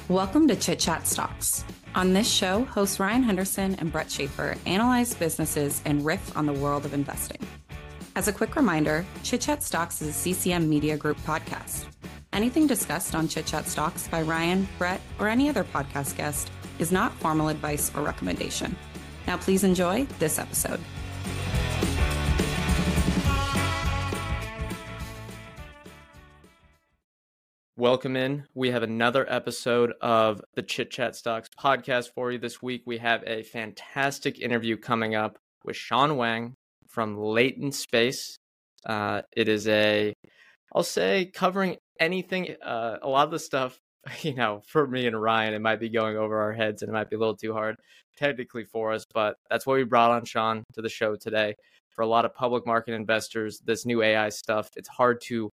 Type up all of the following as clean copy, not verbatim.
Welcome to Chit Chat Stocks. On this show, hosts Ryan Henderson and Brett Schaefer analyze businesses and riff on the world of investing. As a quick reminder, Chit Chat Stocks is a CCM Media Group podcast. Anything discussed on Chit Chat Stocks by Ryan, Brett, or any other podcast guest is not formal advice or recommendation. Now please enjoy this episode. Welcome in. We have another episode of the Chit Chat Stocks podcast for you this week. We have a fantastic interview coming up with Sean Wang from Latent Space. It is I'll say covering anything, a lot of the stuff, for me and Ryan, it might be going over our heads and it might be a little too hard technically for us, but that's why we brought on Sean to the show today. For a lot of public market investors, this new AI stuff, it's hard to,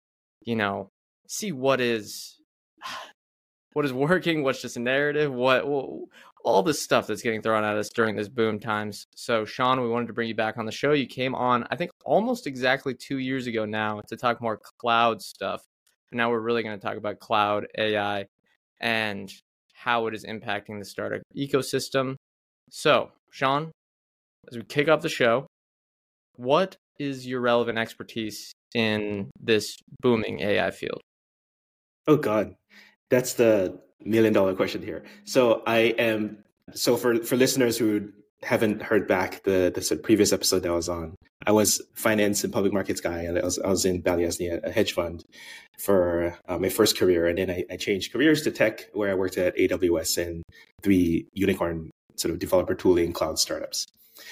see what is working, what's just a narrative, what all this stuff that's getting thrown at us during this boom times. So Sean, we wanted to bring you back on the show. You came on, I think, almost exactly 2 years ago now to talk more cloud stuff. And now we're really going to talk about cloud AI and how it is impacting the startup ecosystem. So Sean, as we kick off the show, what is your relevant expertise in this booming AI field? Oh God, that's the $1 million question here. So for listeners who haven't heard back the previous episode that I was on, I was finance and public markets guy, and I was in Balyasny, a hedge fund, for my first career, and then I changed careers to tech, where I worked at AWS and 3 unicorn sort of developer tooling cloud startups.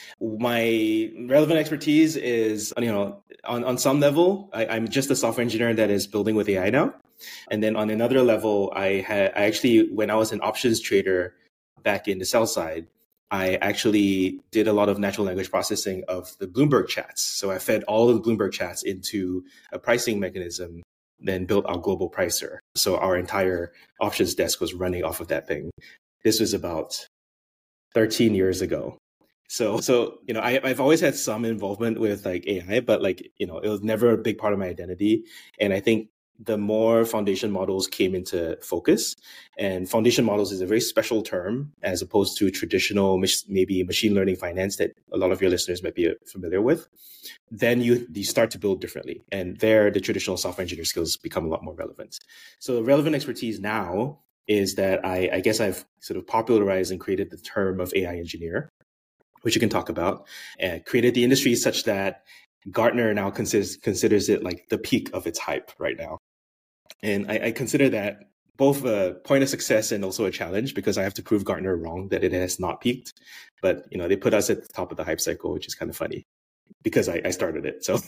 My relevant expertise is, on some level, I'm just a software engineer that is building with AI now. And then on another level, I actually, when I was an options trader back in the sell side, I actually did a lot of natural language processing of the Bloomberg chats. So I fed all of the Bloomberg chats into a pricing mechanism, then built our global pricer. So our entire options desk was running off of that thing. This was about 13 years ago. So I've always had some involvement with like AI, but it was never a big part of my identity. And I think the more foundation models came into focus, and foundation models is a very special term as opposed to traditional, maybe machine learning finance that a lot of your listeners might be familiar with, then you start to build differently. And there, the traditional software engineer skills become a lot more relevant. So relevant expertise now is that I guess I've sort of popularized and created the term of AI engineer, which you can talk about, and created the industry such that Gartner now considers it like the peak of its hype right now. And I consider that both a point of success and also a challenge, because I have to prove Gartner wrong that it has not peaked. But, they put us at the top of the hype cycle, which is kind of funny because I started it. So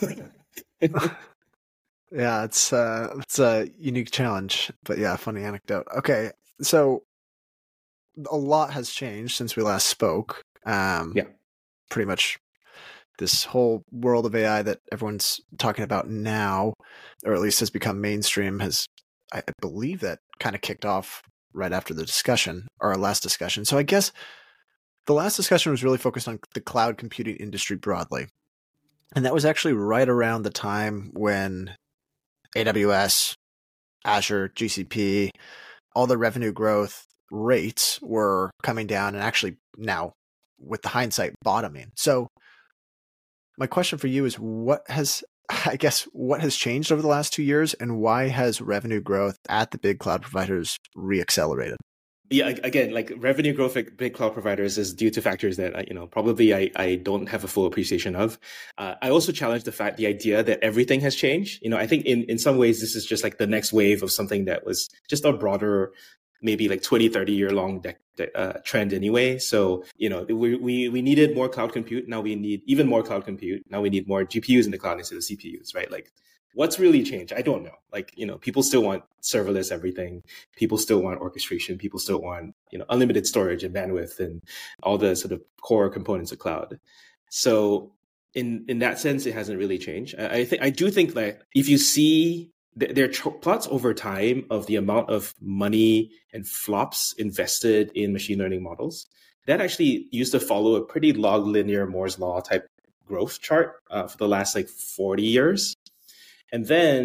yeah, it's a unique challenge, but yeah, funny anecdote. Okay. So a lot has changed since we last spoke. Pretty much this whole world of AI that everyone's talking about now, or at least has become mainstream, I believe that kind of kicked off right after the discussion, our last discussion. So I guess the last discussion was really focused on the cloud computing industry broadly. And that was actually right around the time when AWS, Azure, GCP, all the revenue growth rates were coming down and actually now, with the hindsight, bottoming. So my question for you is, what has changed over the last 2 years, and why has revenue growth at the big cloud providers reaccelerated? Yeah, again, like revenue growth at big cloud providers is due to factors that probably I don't have a full appreciation of. I also challenge the idea that everything has changed. I think in some ways this is just like the next wave of something that was just a broader, maybe like 20, 30 year long trend anyway. So, we needed more cloud compute. Now we need even more cloud compute. Now we need more GPUs in the cloud instead of CPUs, right? Like, what's really changed? I don't know. People still want serverless everything. People still want orchestration. People still want, unlimited storage and bandwidth and all the sort of core components of cloud. So in that sense, it hasn't really changed. I do think that if you see there are plots over time of the amount of money and flops invested in machine learning models, that actually used to follow a pretty log linear Moore's law type growth chart for the last 40 years. And then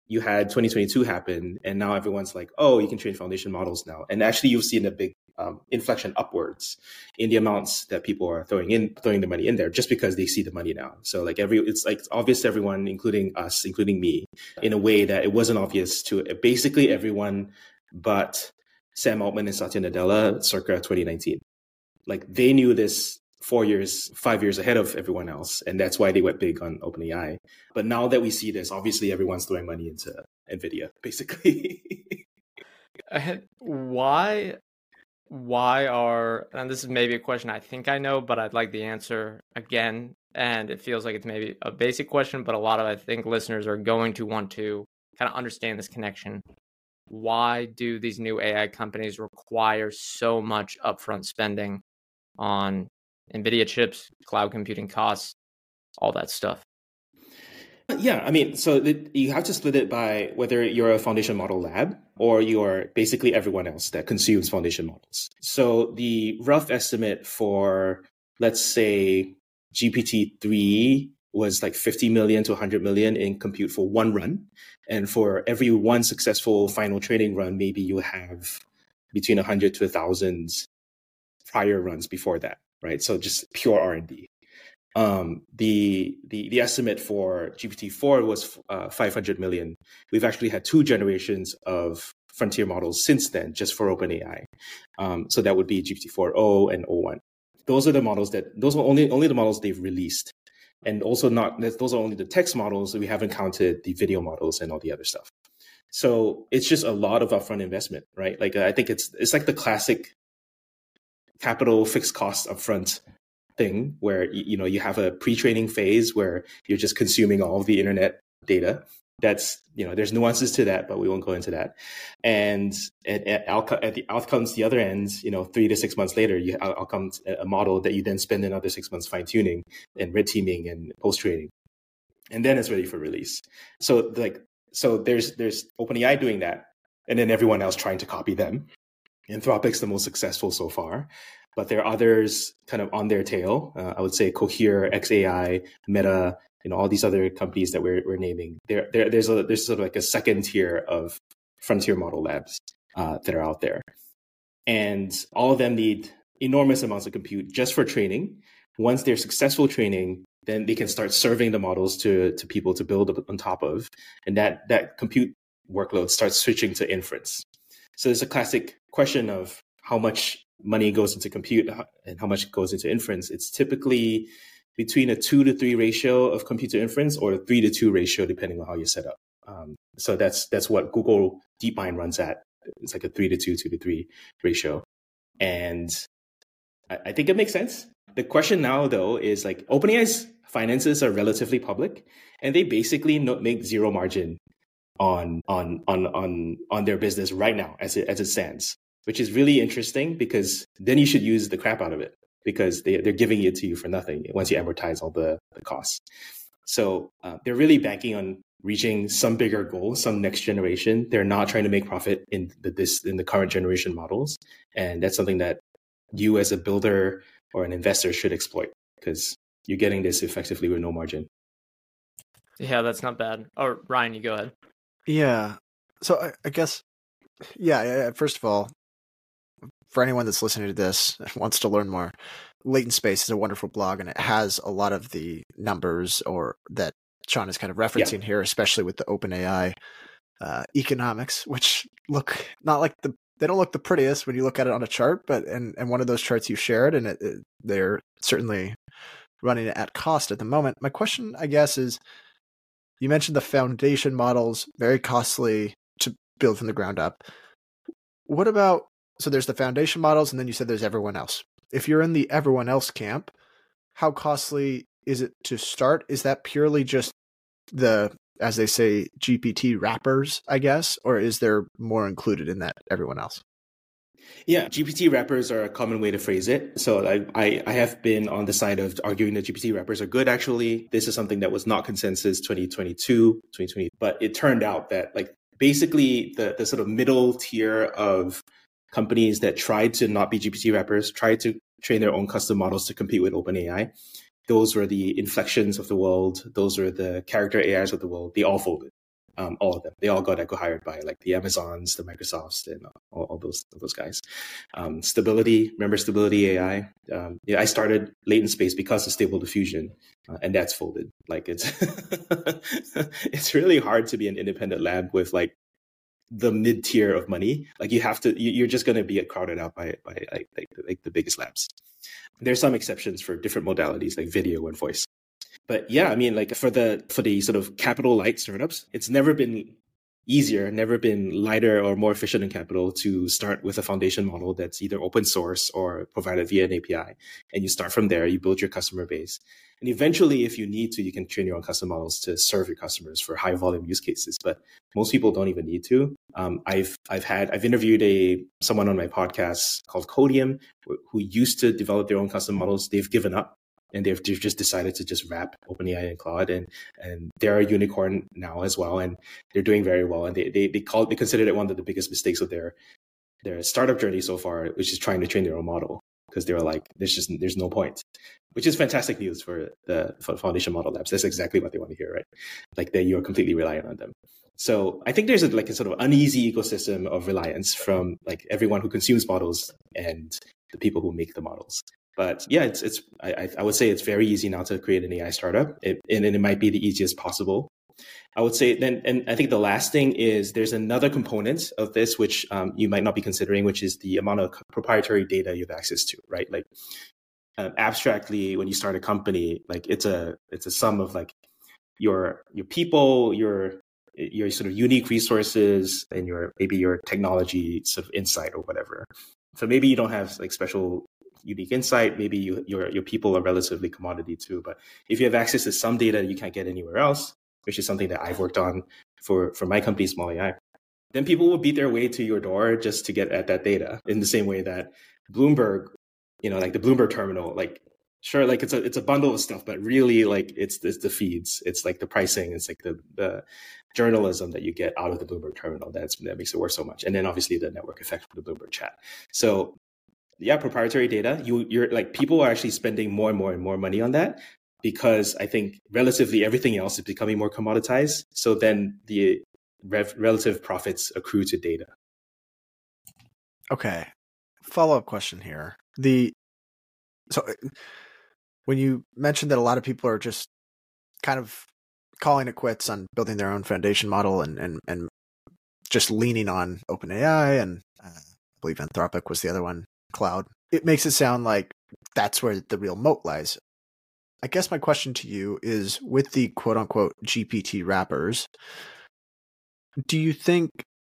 you had 2022 happen, and now everyone's like, oh, you can train foundation models now. And actually, you've seen a big inflection upwards in the amounts that people are throwing the money in there, just because they see the money now. So like it's obvious to everyone, including us, including me, in a way that it wasn't obvious to basically everyone but Sam Altman and Satya Nadella circa 2019. Like they knew this 5 years ahead of everyone else, and that's why they went big on OpenAI. But now that we see this, obviously everyone's throwing money into NVIDIA, basically. Why are, and this is maybe a question I think I know, but I'd like the answer again. And it feels like it's maybe a basic question, but a lot of, I think, listeners are going to want to kind of understand this connection. Why do these new AI companies require so much upfront spending on NVIDIA chips, cloud computing costs, all that stuff? Yeah, I mean, so you have to split it by whether you're a foundation model lab or you're basically everyone else that consumes foundation models. So the rough estimate for, let's say, GPT-3 was like 50 million to 100 million in compute for one run. And for every one successful final training run, maybe you have between 100 to 1,000 prior runs before that, right? So just pure R&D. The estimate for GPT-4 was 500 million. We've actually had 2 generations of frontier models since then, just for OpenAI. So that would be GPT-4o and o1. Those are the models those are only the models they've released. And also those are only the text models. We haven't counted the video models and all the other stuff. So it's just a lot of upfront investment, right? Like I think it's like the classic capital fixed cost upfront thing where you have a pre-training phase where you're just consuming all of the internet data. That's, there's nuances to that, but we won't go into that. And at the outcomes, the other end, 3 to 6 months later, I'll come a model that you then spend another 6 months fine tuning and red teaming and post training, and then it's ready for release. So there's OpenAI doing that, and then everyone else trying to copy them. Anthropic's the most successful so far, but there are others kind of on their tail. I would say Cohere, xAI, Meta, all these other companies that we're naming. There's sort of like a second tier of frontier model labs that are out there, and all of them need enormous amounts of compute just for training. Once they're successful training, then they can start serving the models to people to build on top of, and that compute workload starts switching to inference. So there's a classic question of how much money goes into compute and how much goes into inference. It's typically between a 2 to 3 ratio of compute to inference, or a 3 to 2 ratio, depending on how you set up. So that's what Google DeepMind runs at. It's like a 3 to 2, 2 to 3 ratio. And I think it makes sense. The question now, though, is like OpenAI's finances are relatively public, and they basically make zero margin on their business right now as it stands, which is really interesting, because then you should use the crap out of it, because they're giving it to you for nothing once you amortize all the costs. So they're really banking on reaching some bigger goal, some next generation. They're not trying to make profit in the current generation models, and that's something that you as a builder or an investor should exploit, because you're getting this effectively with no margin. Yeah, that's not bad. Oh, Ryan, you go ahead. Yeah. So I guess, yeah, first of all, for anyone that's listening to this and wants to learn more, Latent Space is a wonderful blog, and it has a lot of the numbers or that Sean is kind of referencing here, especially with the OpenAI economics, which look not like they don't look the prettiest when you look at it on a chart, but and one of those charts you shared, and they're certainly running it at cost at the moment. My question, I guess, is, you mentioned the foundation models, very costly to build from the ground up. What about, so there's the foundation models, and then you said there's everyone else. If you're in the everyone else camp, how costly is it to start? Is that purely just the, as they say, GPT wrappers, I guess, or is there more included in that everyone else? Yeah, GPT wrappers are a common way to phrase it. So I have been on the side of arguing that GPT wrappers are good. Actually, this is something that was not consensus 2020, but it turned out that like basically the sort of middle tier of companies that tried to not be GPT wrappers, tried to train their own custom models to compete with OpenAI. Those were the Inflections of the world. Those were the character AIs of the world. They all folded. all of them. They all got acquired by like the Amazons, the Microsofts, and all those guys. Stability, remember Stability AI? I started Latent Space because of Stable Diffusion, and that's folded. Like it's it's really hard to be an independent lab with like the mid tier of money. Like you're just going to be crowded out by like the biggest labs. There's some exceptions for different modalities like video and voice. But yeah, I mean, like for the sort of capital light startups, it's never been easier, never been lighter or more efficient in capital to start with a foundation model that's either open source or provided via an API. And you start from there, you build your customer base. And eventually, if you need to, you can train your own custom models to serve your customers for high volume use cases. But most people don't even need to. I've interviewed someone on my podcast called Codium who used to develop their own custom models. They've given up. And they've just decided to just wrap OpenAI and Claude, and they're a unicorn now as well, and they're doing very well. And they considered it one of the biggest mistakes of their startup journey so far, which is trying to train their own model, because they were like, there's no point, which is fantastic news for the foundation model labs. That's exactly what they want to hear, right? Like that you're completely reliant on them. So I think there's a sort of uneasy ecosystem of reliance from like everyone who consumes models and the people who make the models. But yeah, I would say it's very easy now to create an AI startup, and it might be the easiest possible. I would say then, and I think the last thing is there's another component of this which you might not be considering, which is the amount of proprietary data you have access to, right? Like abstractly, when you start a company, like it's a sum of like your people, your sort of unique resources, and maybe your technology sort of insight or whatever. So maybe you don't have like special unique insight. Maybe your people are relatively commodity too. But if you have access to some data you can't get anywhere else, which is something that I've worked on for my company, Small AI, then people will beat their way to your door just to get at that data. In the same way that Bloomberg, like the Bloomberg terminal, like sure, like it's a bundle of stuff, but really like it's the feeds, it's like the pricing, it's like the journalism that you get out of the Bloomberg terminal that makes it worth so much. And then obviously the network effect for the Bloomberg chat. So yeah, proprietary data. You're like people are actually spending more and more money on that because I think relatively everything else is becoming more commoditized. So then the relative profits accrue to data. Okay, follow-up question here. So when you mentioned that a lot of people are just kind of calling it quits on building their own foundation model and just leaning on OpenAI, and I believe Anthropic was the other one, Cloud, it makes it sound like that's where the real moat lies. I guess my question to you is, with the quote unquote GPT wrappers, do you think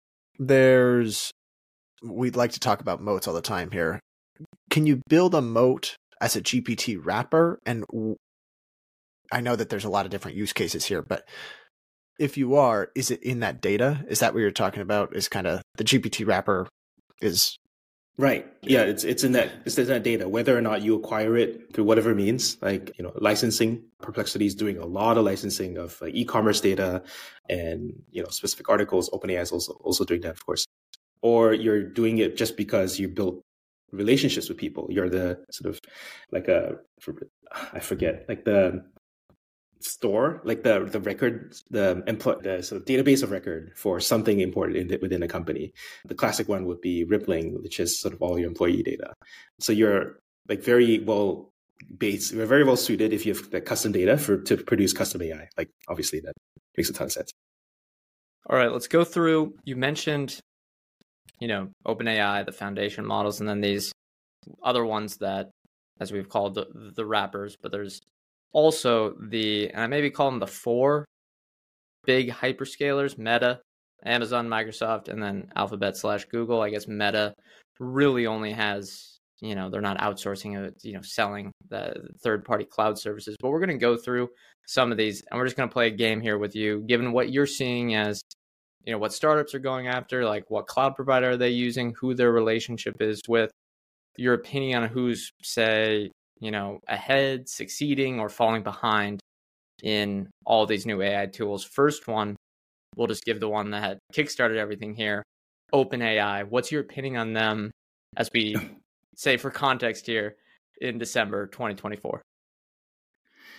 we'd like to talk about moats all the time here. Can you build a moat as a GPT wrapper? And I know that there's a lot of different use cases here, but if you are, is it in that data? Is that what you're talking about? Is kind of the GPT wrapper is... Right. Yeah, it's in that data, whether or not you acquire it through whatever means, like, licensing. Perplexity is doing a lot of licensing of e-commerce data and, specific articles. OpenAI is also doing that, of course. Or you're doing it just because you built relationships with people. You're the sort of like I forget, like the store, like the record, the sort of database of record for something important within a company. The classic one would be Rippling, which is sort of all your employee data. So you're like very well suited if you have the custom data to produce custom AI. Like obviously that makes a ton of sense. All right, let's go through. You mentioned, OpenAI, the foundation models, and then these other ones that, as we've called the wrappers, but there's also and I maybe call them the 4 big hyperscalers: Meta, Amazon, Microsoft, and then Alphabet/Google. I guess Meta really only has, they're not outsourcing it, selling the third-party cloud services. But we're going to go through some of these, and we're just going to play a game here with you, given what you're seeing as, what startups are going after, like what cloud provider are they using, who their relationship is with, your opinion on who's, say, ahead, succeeding, or falling behind in all these new AI tools. First one, we'll just give the one that had kickstarted everything here, OpenAI. What's your opinion on them, as we say for context here, in December 2024?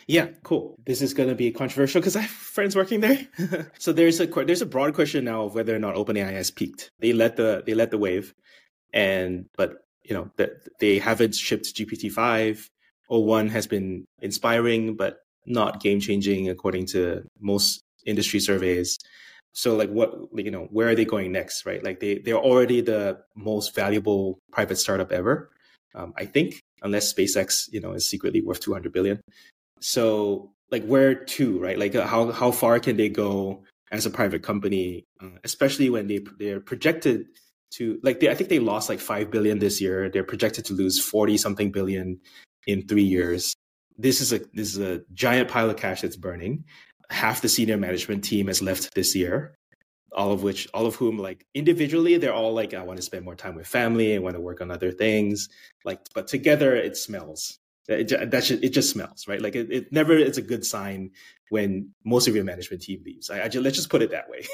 Yeah, cool. This is going to be controversial because I have friends working there. So there's a broad question now of whether or not OpenAI has peaked. They led the wave, but they haven't shipped GPT-5. O1 has been inspiring, but not game changing according to most industry surveys. So like where are they going next, right? Like they're already the most valuable private startup ever, I think, unless SpaceX is secretly worth 200 billion. So like where to, right? Like how far can they go as a private company, especially when they're projected to I think they lost like 5 billion this year. They're projected to lose 40 something billion in 3 years. This is a giant pile of cash that's burning. Half the senior management team has left this year, all of whom like individually, they're all like, I want to spend more time with family. I want to work on other things. But together it smells. It just smells, right? Like it never is a good sign when most of your management team leaves. Let's just put it that way.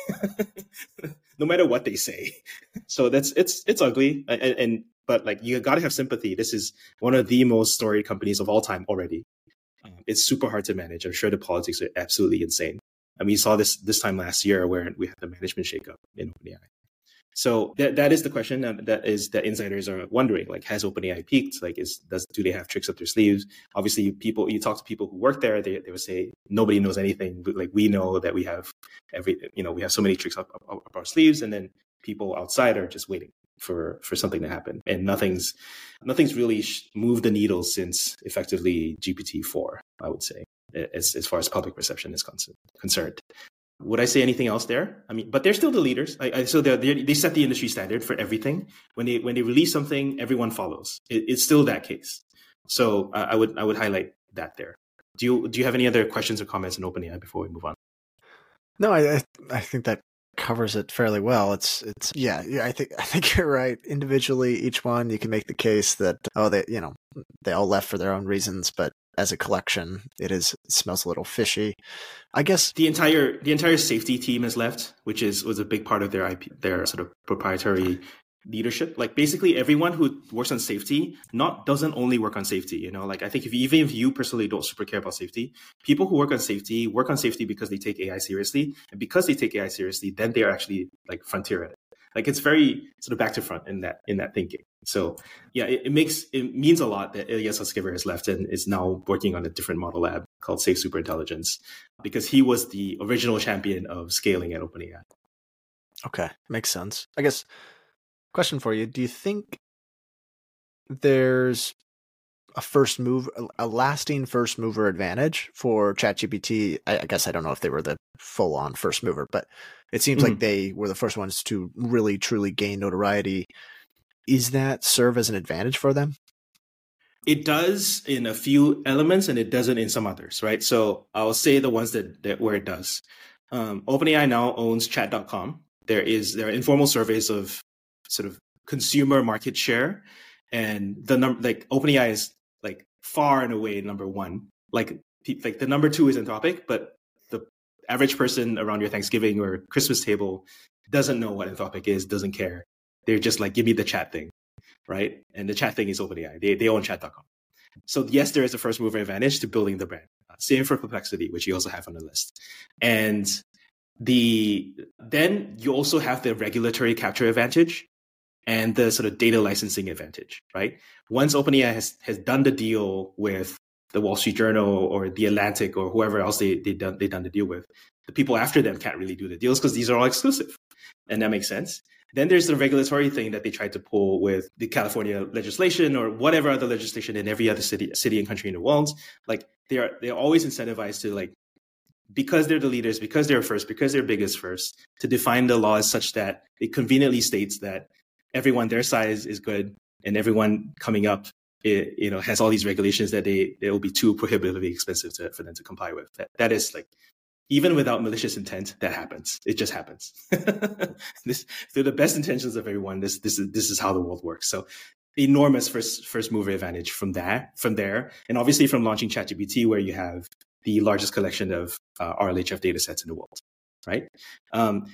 No matter what they say. So it's ugly. But like you got to have sympathy. This is one of the most storied companies of all time already. It's super hard to manage. I'm sure the politics are absolutely insane. And we saw this time last year where we had the management shakeup in OpenAI. So that is the question that insiders are wondering. Like, has OpenAI peaked? Like, do they have tricks up their sleeves? Obviously, you talk to people who work there, they would say nobody knows anything. But like, we know that we have we have so many tricks up our sleeves, and then people outside are just waiting for something to happen. And nothing's really moved the needle since effectively GPT-4, I would say, as far as public perception is concerned. Would I say anything else there? I mean, but they're still the leaders. So they set the industry standard for everything. When they release something, everyone follows. It's still that case. So I would highlight that there. Do you have any other questions or comments on OpenAI before we move on? No, I think that covers it fairly well. It's yeah. I think you're right. Individually, each one you can make the case that they all left for their own reasons, but as a collection, it smells a little fishy. I guess the entire safety team has left, which was a big part of their IP, their sort of proprietary leadership. Like basically everyone who works on safety doesn't only work on safety. Like I think even if you personally don't super care about safety, people who work on safety because they take AI seriously, and because they take AI seriously, then they are actually like frontier at it. Like it's very sort of back to front in that thinking. So yeah, it means a lot that Ilya Sutskever has left and is now working on a different model lab called Safe Superintelligence, because he was the original champion of scaling at OpenAI. Okay, makes sense. I guess question for you: do you think there's a lasting first mover advantage for ChatGPT? I guess I don't know if they were the full on first mover, but it seems like they were the first ones to really truly gain notoriety. Is that serve as an advantage for them? It does in a few elements, and it doesn't in some others, right? So I'll say the ones that where it does. OpenAI now owns Chat.com. There are informal surveys of sort of consumer market share, and the number like OpenAI is like far and away number one. Like the number two is Anthropic, but the average person around your Thanksgiving or Christmas table doesn't know what Anthropic is, doesn't care. They're just like, give me the chat thing, right? And the chat thing is OpenAI. They own Chat.com. So yes, there is a first mover advantage to building the brand. Same for Perplexity, which you also have on the list. And then you also have the regulatory capture advantage and the sort of data licensing advantage, right? Once OpenAI has done the deal with the Wall Street Journal or the Atlantic or whoever else they've done the deal with, the people after them can't really do the deals because these are all exclusive. And that makes sense. Then there's the regulatory thing that they tried to pull with the California legislation or whatever other legislation in every other city and country in the world. Like they're always incentivized to like, because they're the leaders, because they're first, because they're biggest first, to define the laws such that it conveniently states that everyone their size is good and everyone coming up, has all these regulations that it will be too prohibitively expensive for them to comply with. That is like, even without malicious intent, that happens. It just happens. Through the best intentions of everyone, this is how the world works. So enormous first mover advantage from there. And obviously from launching ChatGPT, where you have the largest collection of RLHF data sets in the world, right?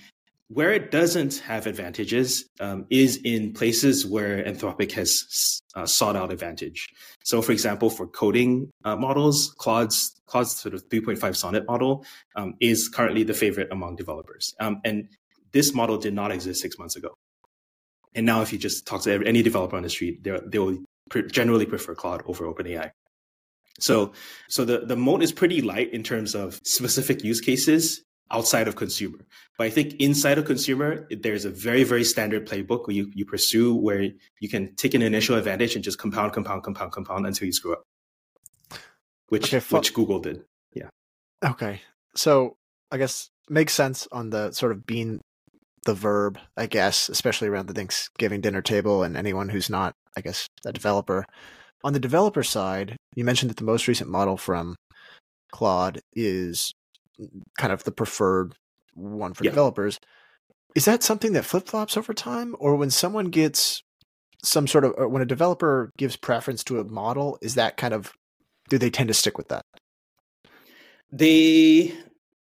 Where it doesn't have advantages is in places where Anthropic has sought out advantage. So, for example, for coding models, Claude's sort of 3.5 Sonnet model is currently the favorite among developers. And this model did not exist 6 months ago. And now if you just talk to any developer on the street, they will generally prefer Claude over OpenAI. So the moat is pretty light in terms of specific use cases outside of consumer. But I think inside of consumer, there's a very, very standard playbook where you pursue where you can take an initial advantage and just compound until you screw up, which Google did. Yeah. Okay. So I guess makes sense on the sort of being the verb, I guess, especially around the Thanksgiving dinner table and anyone who's not, I guess, a developer. On the developer side, you mentioned that the most recent model from Claude is kind of the preferred one for developers. Is that something that flip-flops over time? Or when someone gets some sort of, when a developer gives preference to a model, is that kind of, do they tend to stick with that? They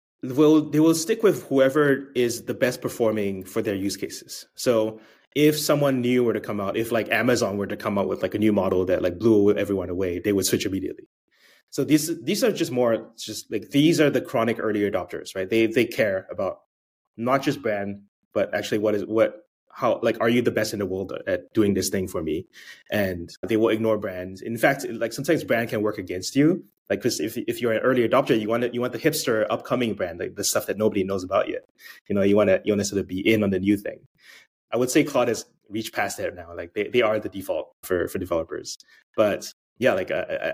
will stick with whoever is the best performing for their use cases. So if someone new were to come out, if like Amazon were to come out with like a new model that like blew everyone away, they would switch immediately. So these are just like these are the chronic early adopters, right? They care about not just brand, but actually how are you the best in the world at doing this thing for me? And they will ignore brands. In fact, like sometimes brand can work against you. Like, because if you're an early adopter, you want the hipster upcoming brand, like the stuff that nobody knows about yet. You want to sort of be in on the new thing. I would say Claude has reached past that now. Like they are the default for developers. But yeah, like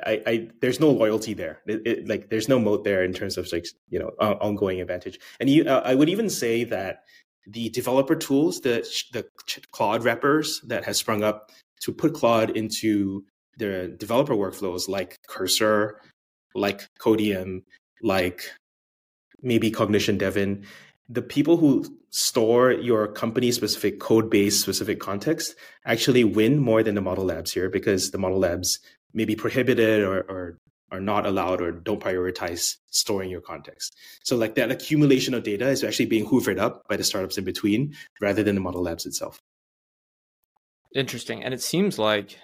I there's no loyalty there. Like there's no moat there in terms of like ongoing advantage. And I would even say that the developer tools, the Claude wrappers that has sprung up to put Claude into their developer workflows, like Cursor, like Codium, like maybe Cognition Devin, the people who store your company-specific code base, specific context actually win more than the model labs here, because the model labs may be prohibited or are not allowed or don't prioritize storing your context. So like that accumulation of data is actually being hoovered up by the startups in between rather than the model labs itself. Interesting. And it seems like,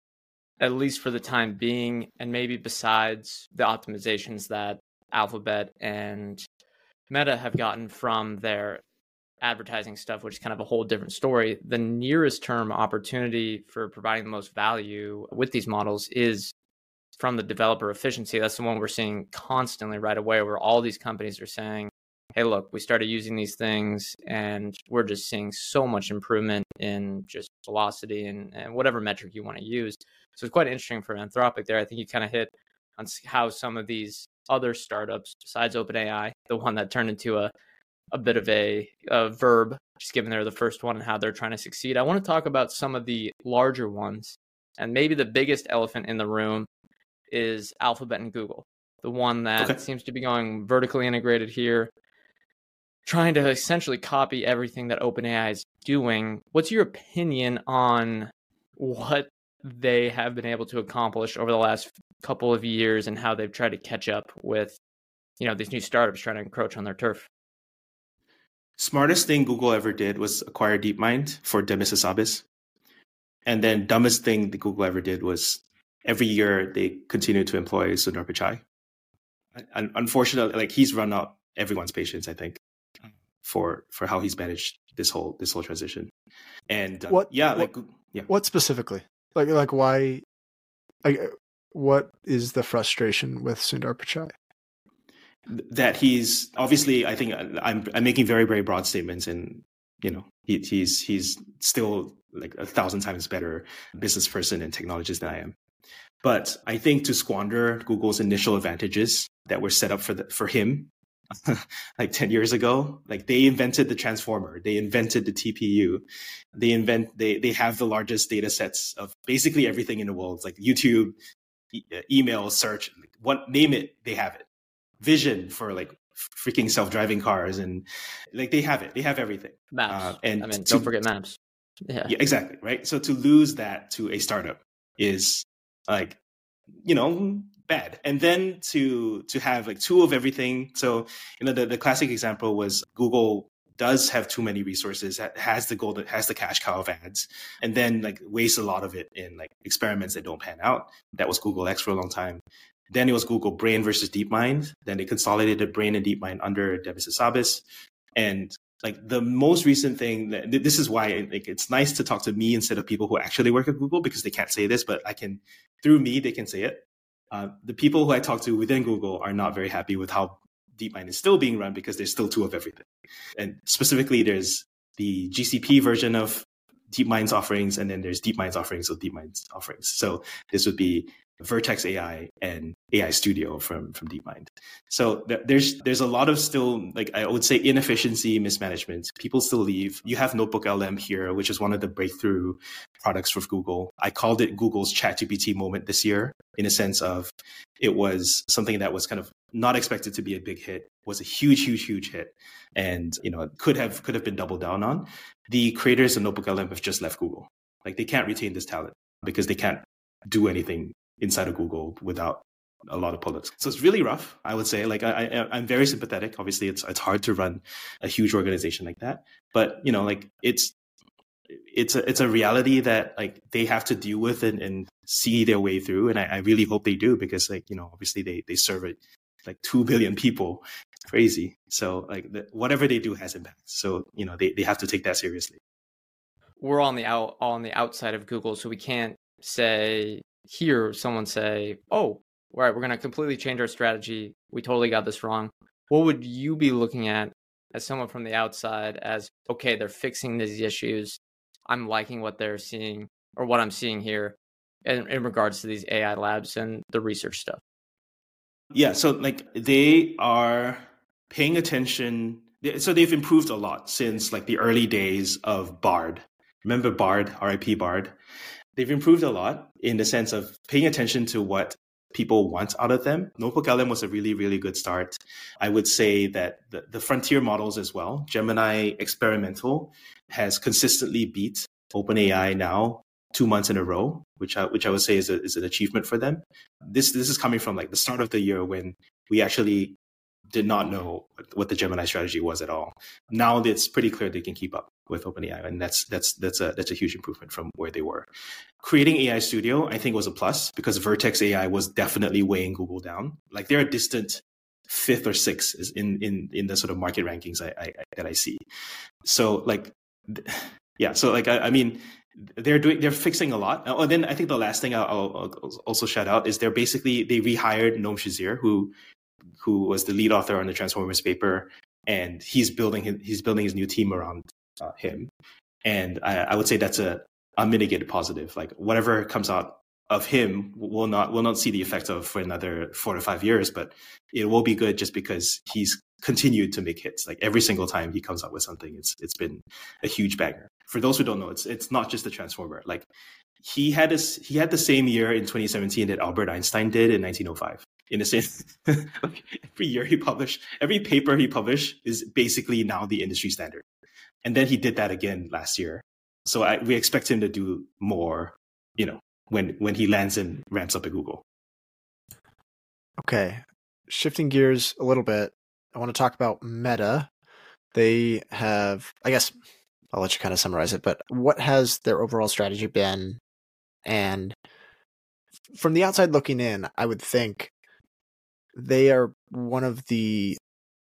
at least for the time being, and maybe besides the optimizations that Alphabet and Meta have gotten from their advertising stuff, which is kind of a whole different story, the nearest term opportunity for providing the most value with these models is from the developer efficiency. That's the one we're seeing constantly right away, where all these companies are saying, hey, look, we started using these things and we're just seeing so much improvement in just velocity and whatever metric you want to use. So it's quite interesting for Anthropic there. I think you kind of hit on how some of these other startups, besides OpenAI, the one that turned into a bit of a verb, just given they're the first one and how they're trying to succeed. I want to talk about some of the larger ones. And maybe the biggest elephant in the room is Alphabet and Google, the one that seems to be going vertically integrated here, trying to essentially copy everything that OpenAI is doing. What's your opinion on what they have been able to accomplish over the last couple of years and how they've tried to catch up with, these new startups trying to encroach on their turf? Smartest thing Google ever did was acquire DeepMind for Demis Hassabis. And then dumbest thing that Google ever did was every year they continue to employ Sundar Pichai. Unfortunately, like he's run out everyone's patience, I think, for how he's managed this whole transition. And what specifically? Like why? What is the frustration with Sundar Pichai? That he's obviously, I think I'm making very, very broad statements, and he's still like 1,000 times better business person and technologist than I am. But I think to squander Google's initial advantages that were set up for him like 10 years ago, like they invented the transformer, they invented the TPU, they have the largest data sets of basically everything in the world, like YouTube, email, search, name it, they have it. Vision for like freaking self-driving cars, and like they have everything. Maps. Don't forget maps. Yeah, exactly. Right. So to lose that to a startup is like, bad. And then to have like two of everything. So, the classic example was Google does have too many resources, has the cash cow of ads, and then like wastes a lot of it in like experiments that don't pan out. That was Google X for a long time. Then it was Google Brain versus DeepMind. Then they consolidated Brain and DeepMind under Demis Hassabis. And like the most recent thing, this is why like, it's nice to talk to me instead of people who actually work at Google, because they can't say this, but through me, they can say it. The people who I talk to within Google are not very happy with how DeepMind is still being run, because there's still two of everything. And specifically, there's the GCP version of DeepMind's offerings, and then there's DeepMind's offerings of DeepMind's offerings. So this would be Vertex AI and AI Studio from DeepMind. So there's a lot of still, like I would say, inefficiency, mismanagement. People still leave. You have Notebook LM here, which is one of the breakthrough products for Google. I called it Google's ChatGPT moment this year, in a sense of it was something that was kind of not expected to be a big hit, was a huge hit, and could have been doubled down on. The creators of Notebook LM have just left Google. Like they can't retain this talent because they can't do anything inside of Google without a lot of politics. So it's really rough, I would say. Like I'm very sympathetic. Obviously, it's hard to run a huge organization like that, but like it's a reality that like they have to deal with and see their way through. And I really hope they do, because like obviously they serve like 2 billion people. It's crazy. So like whatever they do has impact. So they have to take that seriously. We're on the outside of Google, so we can't hear someone say, "Oh, right, we're going to completely change our strategy. We totally got this wrong." What would you be looking at as someone from the outside as, okay, they're fixing these issues. I'm liking what they're seeing, or what I'm seeing here in regards to these AI labs and the research stuff? Yeah, so like they are paying attention. So they've improved a lot since like the early days of Bard. Remember Bard, RIP Bard? They've improved a lot in the sense of paying attention to what people want out of them. Notebook LM was a really, really good start. I would say that the frontier models as well, Gemini Experimental has consistently beat OpenAI now 2 months in a row, which I would say is an achievement for them. This is coming from like the start of the year when we actually did not know what the Gemini strategy was at all. Now it's pretty clear they can keep up with OpenAI, and that's a huge improvement from where they were. Creating AI Studio, I think, was a plus, because Vertex AI was definitely weighing Google down. Like they're a distant 5th or 6th in the sort of market rankings that I see. So like, yeah. So like I mean, they're fixing a lot. And then I think the last thing I'll also shout out is they rehired Noam Shazir, who was the lead author on the Transformers paper, and he's building his new team around him. And I would say that's a unmitigated positive. Like whatever comes out of him, we'll not see the effect of for another 4 to 5 years, but it will be good just because he's continued to make hits. Like every single time he comes up with something, it's been a huge banger. For those who don't know, it's not just the Transformer. Like he had the same year in 2017 that Albert Einstein did in 1905. In a sense, like every paper he published is basically now the industry standard. And then he did that again last year. So we expect him to do more, when he lands and ramps up at Google. Okay. Shifting gears a little bit, I want to talk about Meta. They have, I guess, I'll let you kind of summarize it, but what has their overall strategy been? And from the outside looking in, I would think they are one of the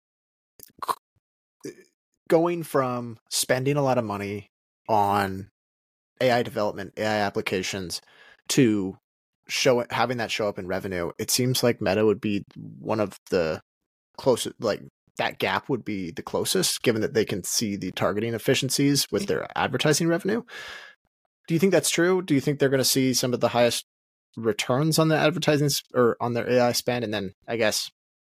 going from spending a lot of money on AI development, AI applications, to having that show up in revenue. It seems like Meta would be one of the closest, like that gap would be the closest, given that they can see the targeting efficiencies with their advertising revenue. Do you think that's true? Do you think they're going to see some of the highest returns on their advertising or on their AI spend? And then I guess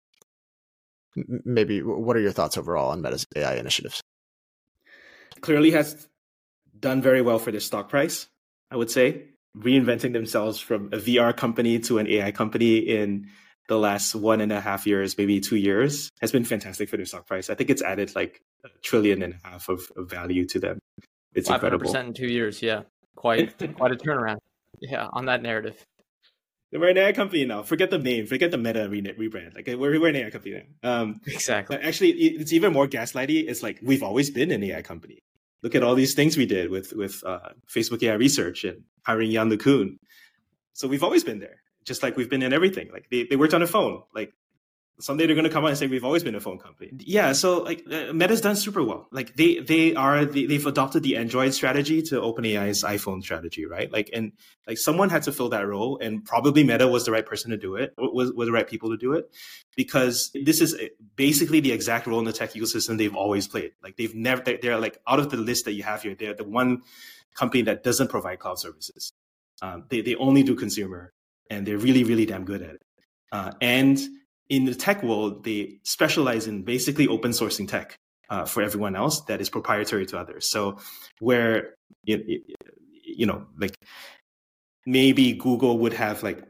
maybe what are your thoughts overall on Meta's AI initiatives? Clearly has done very well for their stock price, I would say. Reinventing themselves from a VR company to an AI company in the last 1.5 years, maybe 2 years, has been fantastic for their stock price. I think it's added like $1.5 trillion of value to them. It's 500% incredible. In 2 years, yeah. Quite a turnaround. Yeah, on that narrative. We're an AI company now. Forget the name. Forget the Meta rebrand. Like we're an AI company now. Exactly. But actually, it's even more gaslighty. It's like we've always been an AI company. Look at all these things we did with Facebook AI research and hiring Jan LeCun. So we've always been there, just like we've been in everything. Like they worked on a phone. Like someday they're going to come out and say we've always been a phone company. Yeah, so like Meta's done super well. Like they've adopted the Android strategy to OpenAI's iPhone strategy, right? Like someone had to fill that role, and probably Meta was the right person to do it. Was the right people to do it, because this is basically the exact role in the tech ecosystem they've always played. Like they're like out of the list that you have here, they're the one company that doesn't provide cloud services. They only do consumer, and they're really, really damn good at it. And in the tech world, they specialize in basically open sourcing tech for everyone else that is proprietary to others. So where, like maybe Google would have like,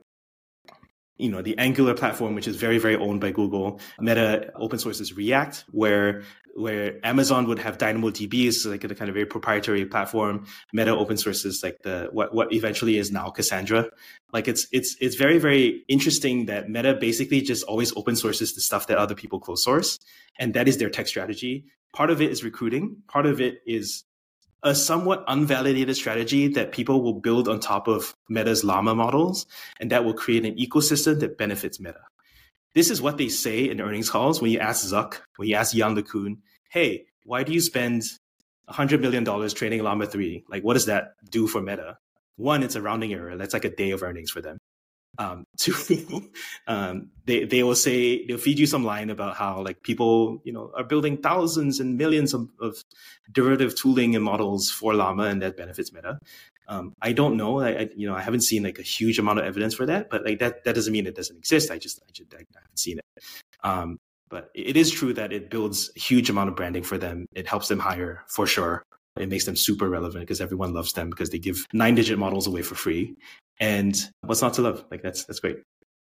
the Angular platform, which is very, very owned by Google. Meta open sources React, where Amazon would have DynamoDB, is like a kind of very proprietary platform. Meta open sources like what eventually is now Cassandra. Like it's very, very interesting that Meta basically just always open sources the stuff that other people close source, and that is their tech strategy. Part of it is recruiting. Part of it is a somewhat unvalidated strategy that people will build on top of Meta's Llama models, and that will create an ecosystem that benefits Meta. This is what they say in earnings calls when you ask Zuck, when you ask Jan LeCun, hey, why do you spend $100 million training Llama 3? Like, what does that do for Meta? One, it's a rounding error. That's like a day of earnings for them. Two, they will say, they'll feed you some line about how like people, are building thousands and millions of derivative tooling and models for Llama, and that benefits Meta. I don't know. I haven't seen like a huge amount of evidence for that, but like that doesn't mean it doesn't exist. I haven't seen it. But it is true that it builds a huge amount of branding for them. It helps them hire for sure. It makes them super relevant because everyone loves them because they give 9-digit models away for free. And what's not to love? Like that's great.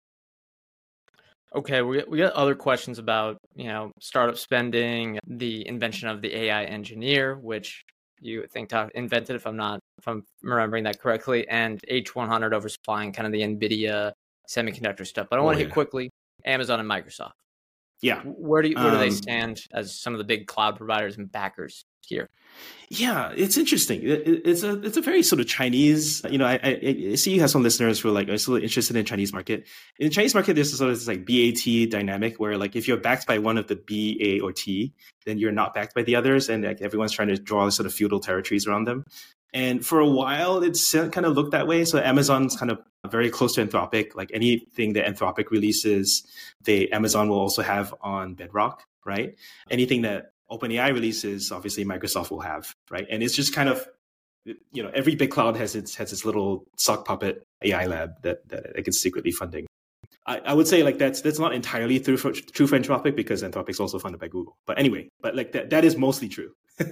Okay, we got other questions about startup spending, the invention of the AI engineer, which you think invented, if I'm remembering that correctly, and H100 oversupplying kind of the NVIDIA semiconductor stuff. But I want to hit quickly Amazon and Microsoft. Yeah, where do they stand as some of the big cloud providers and backers here? Yeah, it's interesting. It's a very sort of Chinese. I see you have some listeners who are like are still interested in the Chinese market. In the Chinese market, there's sort of this like BAT dynamic where like if you're backed by one of the B, A, or T, then you're not backed by the others, and like everyone's trying to draw sort of feudal territories around them. And for a while, it's kind of looked that way. So Amazon's kind of very close to Anthropic. Like anything that Anthropic releases, Amazon will also have on Bedrock, right? Anything that OpenAI releases, obviously Microsoft will have, right? And it's just kind of, every big cloud has its little sock puppet AI lab that it gets secretly funding. I would say like that's not entirely true for Anthropic because Anthropic's also funded by Google. But anyway, like that is mostly true.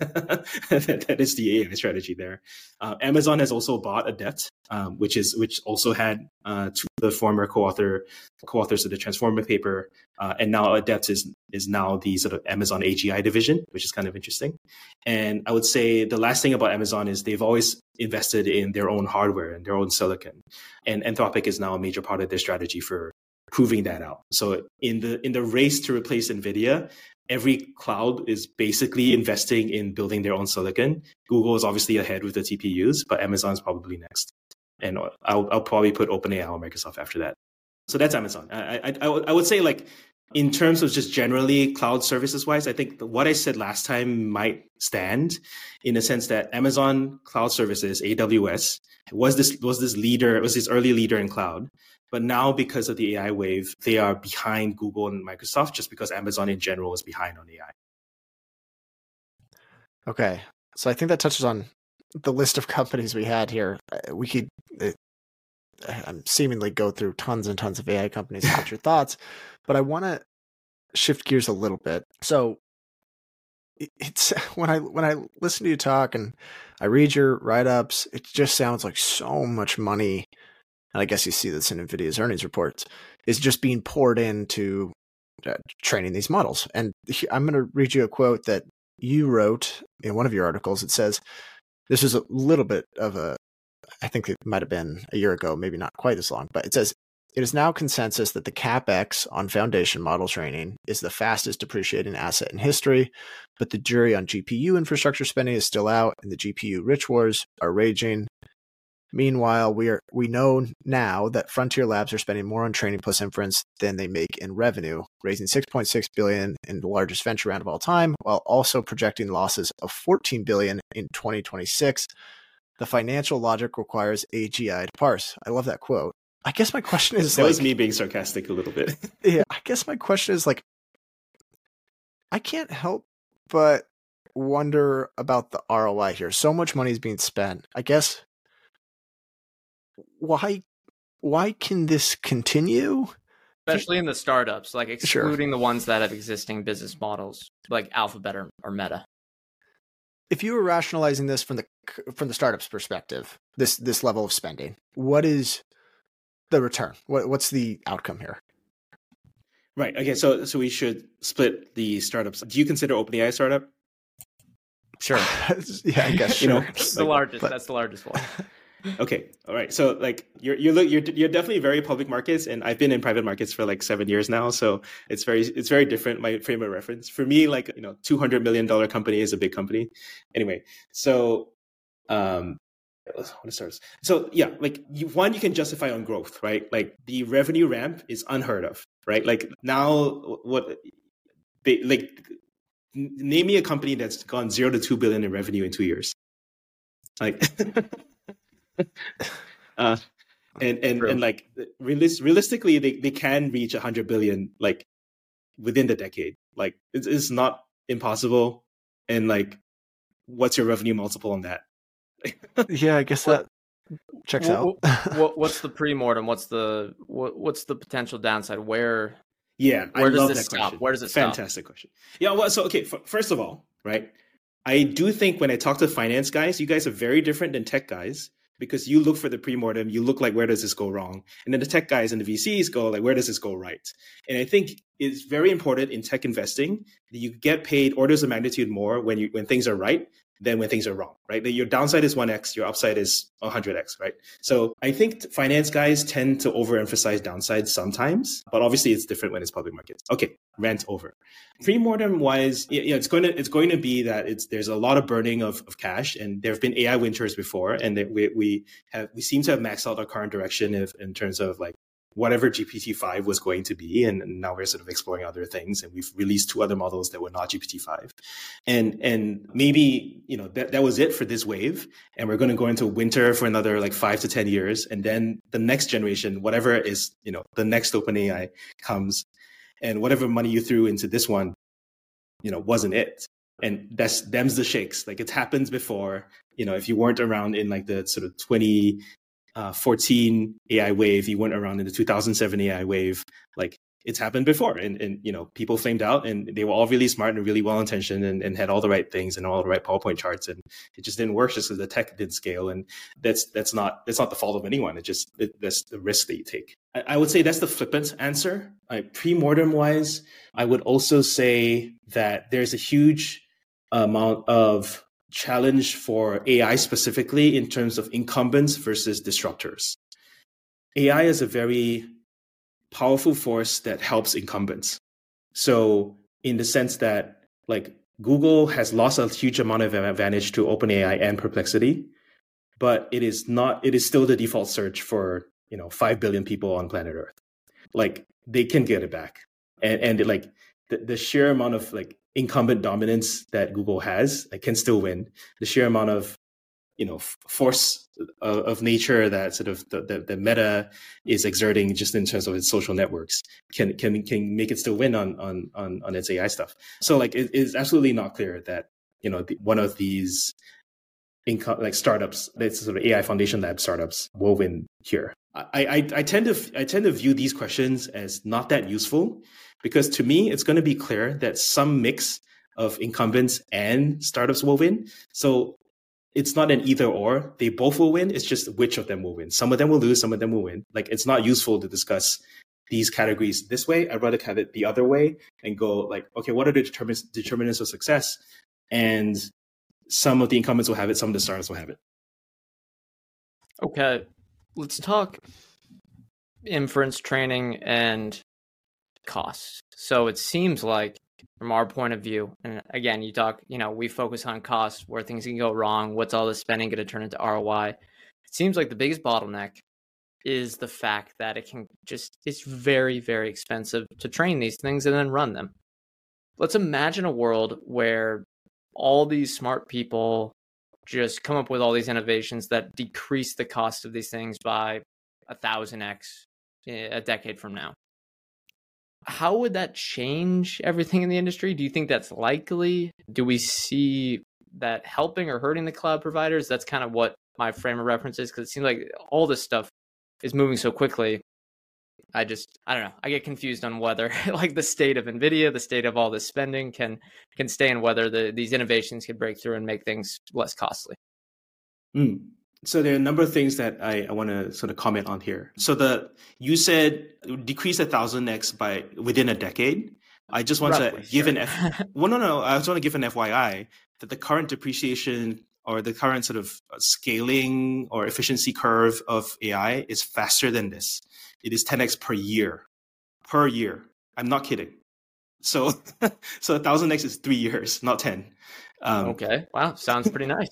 that is the AI strategy there. Amazon has also bought Adept, which also had two of the former co-authors of the Transformer paper, and now Adept is now the sort of Amazon AGI division, which is kind of interesting. And I would say the last thing about Amazon is they've always invested in their own hardware and their own silicon, and Anthropic is now a major part of their strategy for proving that out. So in the race to replace NVIDIA, every cloud is basically investing in building their own silicon. Google is obviously ahead with the TPUs, but Amazon's probably next. And I'll probably put OpenAI or Microsoft after that. So that's Amazon. I would say like in terms of just generally cloud services wise, I think what I said last time might stand in the sense that Amazon Cloud Services, AWS, was this early leader in cloud. But now, because of the AI wave, they are behind Google and Microsoft just because Amazon in general is behind on AI. Okay. So I think that touches on the list of companies we had here. We could seemingly go through tons and tons of AI companies and get your thoughts, but I want to shift gears a little bit. So it's when I listen to you talk and I read your write-ups, it just sounds like so much money. And I guess you see this in NVIDIA's earnings reports, is just being poured into training these models. And I'm going to read you a quote that you wrote in one of your articles. It says, this is a little bit of I think it might have been a year ago, maybe not quite as long, but it says, It is now consensus that the CapEx on foundation model training is the fastest depreciating asset in history, but the jury on GPU infrastructure spending is still out, and the GPU rich wars are raging. Meanwhile, we know now that Frontier Labs are spending more on training plus inference than they make in revenue, raising $6.6 billion in the largest venture round of all time, while also projecting losses of $14 billion in 2026. The financial logic requires AGI to parse. I love that quote. I guess my question is that was me being sarcastic a little bit. Yeah, I guess my question is I can't help but wonder about the ROI here. So much money is being spent. I guess why can this continue? Especially in the startups, like excluding the ones that have existing business models, like Alphabet or Meta. If you were rationalizing this from the startup's perspective, this level of spending, what is the return? What's the outcome here? Right. Okay. So we should split the startups. Do you consider OpenAI a startup? Sure. Yeah, I guess. Sure. That's the largest one. Okay. All right. So you're definitely very public markets, and I've been in private markets for 7 years now. So it's very different. My frame of reference for me, $200 million company is a big company. Anyway, so So yeah, you can justify on growth, right? The revenue ramp is unheard of, right? Now name me a company that's gone 0 to 2 billion in revenue in 2 years. Realistically, they can reach 100 billion within the decade. It's not impossible. And what's your revenue multiple on that? Yeah, I guess that checks out. What's the pre-mortem? What's the potential downside? Where does this stop? Where does it stop? Fantastic question. Yeah, well, so okay, first of all, right, I do think when I talk to finance guys, you guys are very different than tech guys, because you look for the pre-mortem, you look where does this go wrong? And then the tech guys and the VCs go where does this go right? And I think it's very important in tech investing that you get paid orders of magnitude more when things are right than when things are wrong, right? Your downside is 1x, your upside is 100x, right? So I think finance guys tend to overemphasize downsides sometimes, but obviously it's different when it's public markets. Okay, rant over. Pre-mortem wise, it's going to be that there's a lot of burning of cash, and there have been AI winters before, and that we seem to have maxed out our current direction in terms of whatever GPT-5 was going to be. And now we're sort of exploring other things. And we've released 2 other models that were not GPT-5. And maybe, that was it for this wave. And we're going to go into winter for another 5 to 10 years. And then the next generation, whatever is, the next OpenAI comes, and whatever money you threw into this one, wasn't it. And them's the shakes. It's happened before. If you weren't around in the sort of 2014 AI wave, you weren't around in the 2007 AI wave, it's happened before. And people flamed out, and they were all really smart and really well-intentioned and had all the right things and all the right PowerPoint charts. And it just didn't work just because the tech didn't scale. And that's not the fault of anyone. That's the risk that you take. I would say that's the flippant answer. Pre-mortem wise, I would also say that there's a huge amount of challenge for AI specifically in terms of incumbents versus disruptors. AI is a very powerful force that helps incumbents. So in the sense that Google has lost a huge amount of advantage to OpenAI and Perplexity, but it is still the default search for 5 billion people on planet Earth. They can get it back. And the sheer amount of incumbent dominance that Google has, can still win. The sheer amount of force of nature that sort of the Meta is exerting just in terms of its social networks can make it still win on its AI stuff. So it is absolutely not clear that one of these startups, that's sort of AI Foundation Lab startups, will win here. I tend to view these questions as not that useful, because to me it's going to be clear that some mix of incumbents and startups will win. So it's not an either or. They both will win. It's just which of them will win. Some of them will lose. Some of them will win. It's not useful to discuss these categories this way. I'd rather have it the other way and go okay, what are the determinants of success? And some of the incumbents will have it. Some of the startups will have it. Okay, let's talk inference training and costs. So it seems like from our point of view, and again, we focus on costs, where things can go wrong. What's all this spending going to turn into ROI? It seems like the biggest bottleneck is the fact that it's very, very expensive to train these things and then run them. Let's imagine a world where all these smart people just come up with all these innovations that decrease the cost of these things by 1,000x a decade from now. How would that change everything in the industry? Do you think that's likely? Do we see that helping or hurting the cloud providers? That's kind of what my frame of reference is, because it seems like all this stuff is moving so quickly. I don't know. I get confused on whether like the state of NVIDIA, the state of all this spending can stay, and whether these innovations can break through and make things less costly. So there are a number of things that I want to sort of comment on here. So you said decrease 1,000x by within a decade. I just want to give I just want to give an FYI that the current depreciation or the current sort of scaling or efficiency curve of AI is faster than this. It is 10x per year. I'm not kidding. So 1,000x is 3 years, not 10. Okay. Wow. Sounds pretty nice.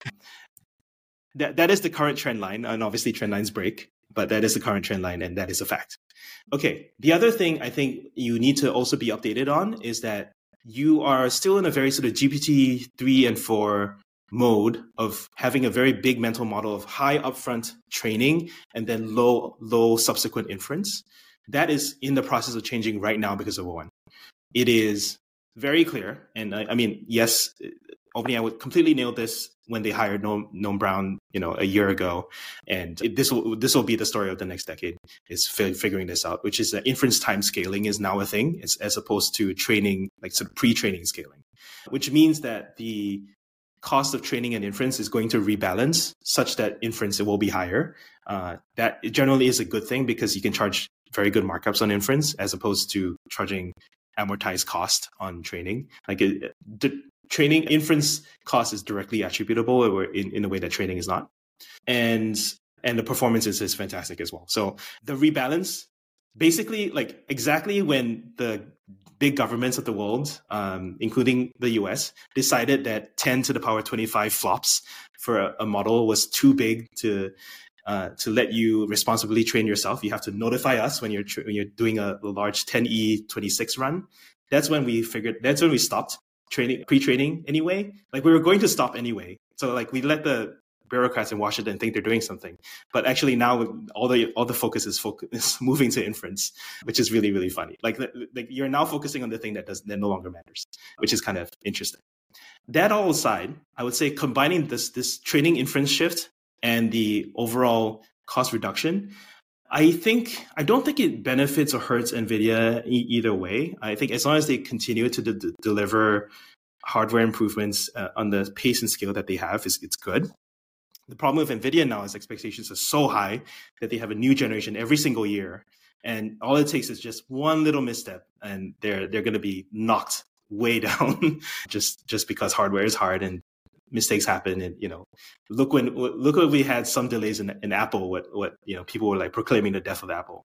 That is the current trend line, and obviously trend lines break, but that is the current trend line, and that is a fact. Okay, the other thing I think you need to also be updated on is that you are still in a very sort of GPT 3 and 4 mode of having a very big mental model of high upfront training and then low subsequent inference. That is in the process of changing right now because of O1. It is very clear, and I mean, yes, OpenAI would completely nail this when they hired Noam Brown, a year ago, and this will be the story of the next decade, is figuring this out, which is that inference time scaling is now a thing, as opposed to training, like sort of pre-training scaling, which means that the cost of training and inference is going to rebalance such that inference will be higher. That generally is a good thing because you can charge very good markups on inference as opposed to charging amortized cost on training. Like the training inference cost is directly attributable in a way that training is not. And the performance is fantastic as well. So the rebalance, basically, like exactly when the big governments of the world, including the US, decided that 10 to the power 25 flops for a model was too big to let you responsibly train yourself. You have to notify us when you're doing a large 10E26 run. That's when we stopped pre-training anyway. Like we were going to stop anyway. So like we let the bureaucrats in Washington think they're doing something, but actually now all the focus is moving to inference, which is really, really funny. Like you're now focusing on the thing that no longer matters, which is kind of interesting. That all aside, I would say combining this training inference shift and the overall cost reduction, I don't think it benefits or hurts NVIDIA either way. I think as long as they continue to deliver hardware improvements on the pace and scale that they have, it's good. The problem with NVIDIA now is expectations are so high that they have a new generation every single year. And all it takes is just one little misstep and they're going to be knocked way down just because hardware is hard and mistakes happen. And, look when we had some delays in Apple, what people were like proclaiming the death of Apple.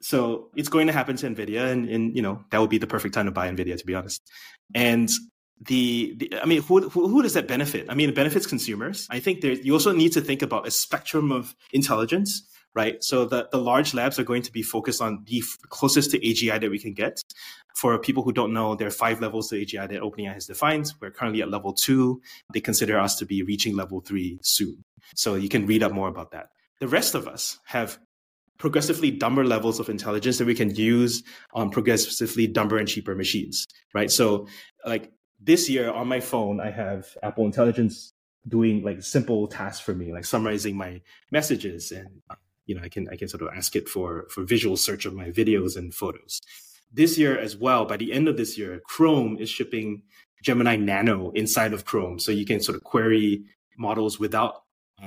So it's going to happen to NVIDIA and that would be the perfect time to buy NVIDIA, to be honest. And who does that benefit? I mean, it benefits consumers. I think you also need to think about a spectrum of intelligence, right? So the large labs are going to be focused on the closest to AGI that we can get. For people who don't know, there are 5 levels to AGI that OpenAI has defined. We're currently at level 2. They consider us to be reaching level 3 soon. So you can read up more about that. The rest of us have progressively dumber levels of intelligence that we can use on progressively dumber and cheaper machines, right? So like this year on my phone, I have Apple Intelligence doing like simple tasks for me, like summarizing my messages, and I can sort of ask it for visual search of my videos and photos. This year as well, by the end of this year, Chrome is shipping Gemini Nano inside of Chrome, so you can sort of query models without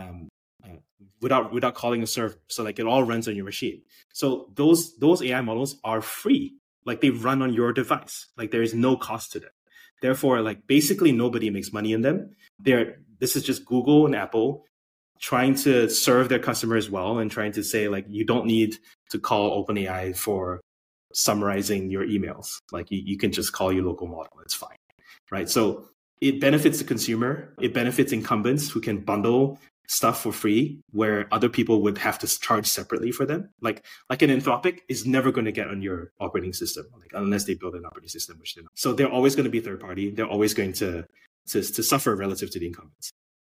calling a server. So like it all runs on your machine. So those AI models are free, like they run on your device, like there is no cost to them. Therefore, like basically nobody makes money in them. This is just Google and Apple trying to serve their customers well and trying to say like, you don't need to call OpenAI for summarizing your emails. Like you can just call your local model. It's fine. Right. So it benefits the consumer. It benefits incumbents who can bundle stuff for free where other people would have to charge separately for them. Like an Anthropic is never going to get on your operating system, like unless they build an operating system, which they're not. So they're always going to be third party. They're always going to suffer relative to the incumbents.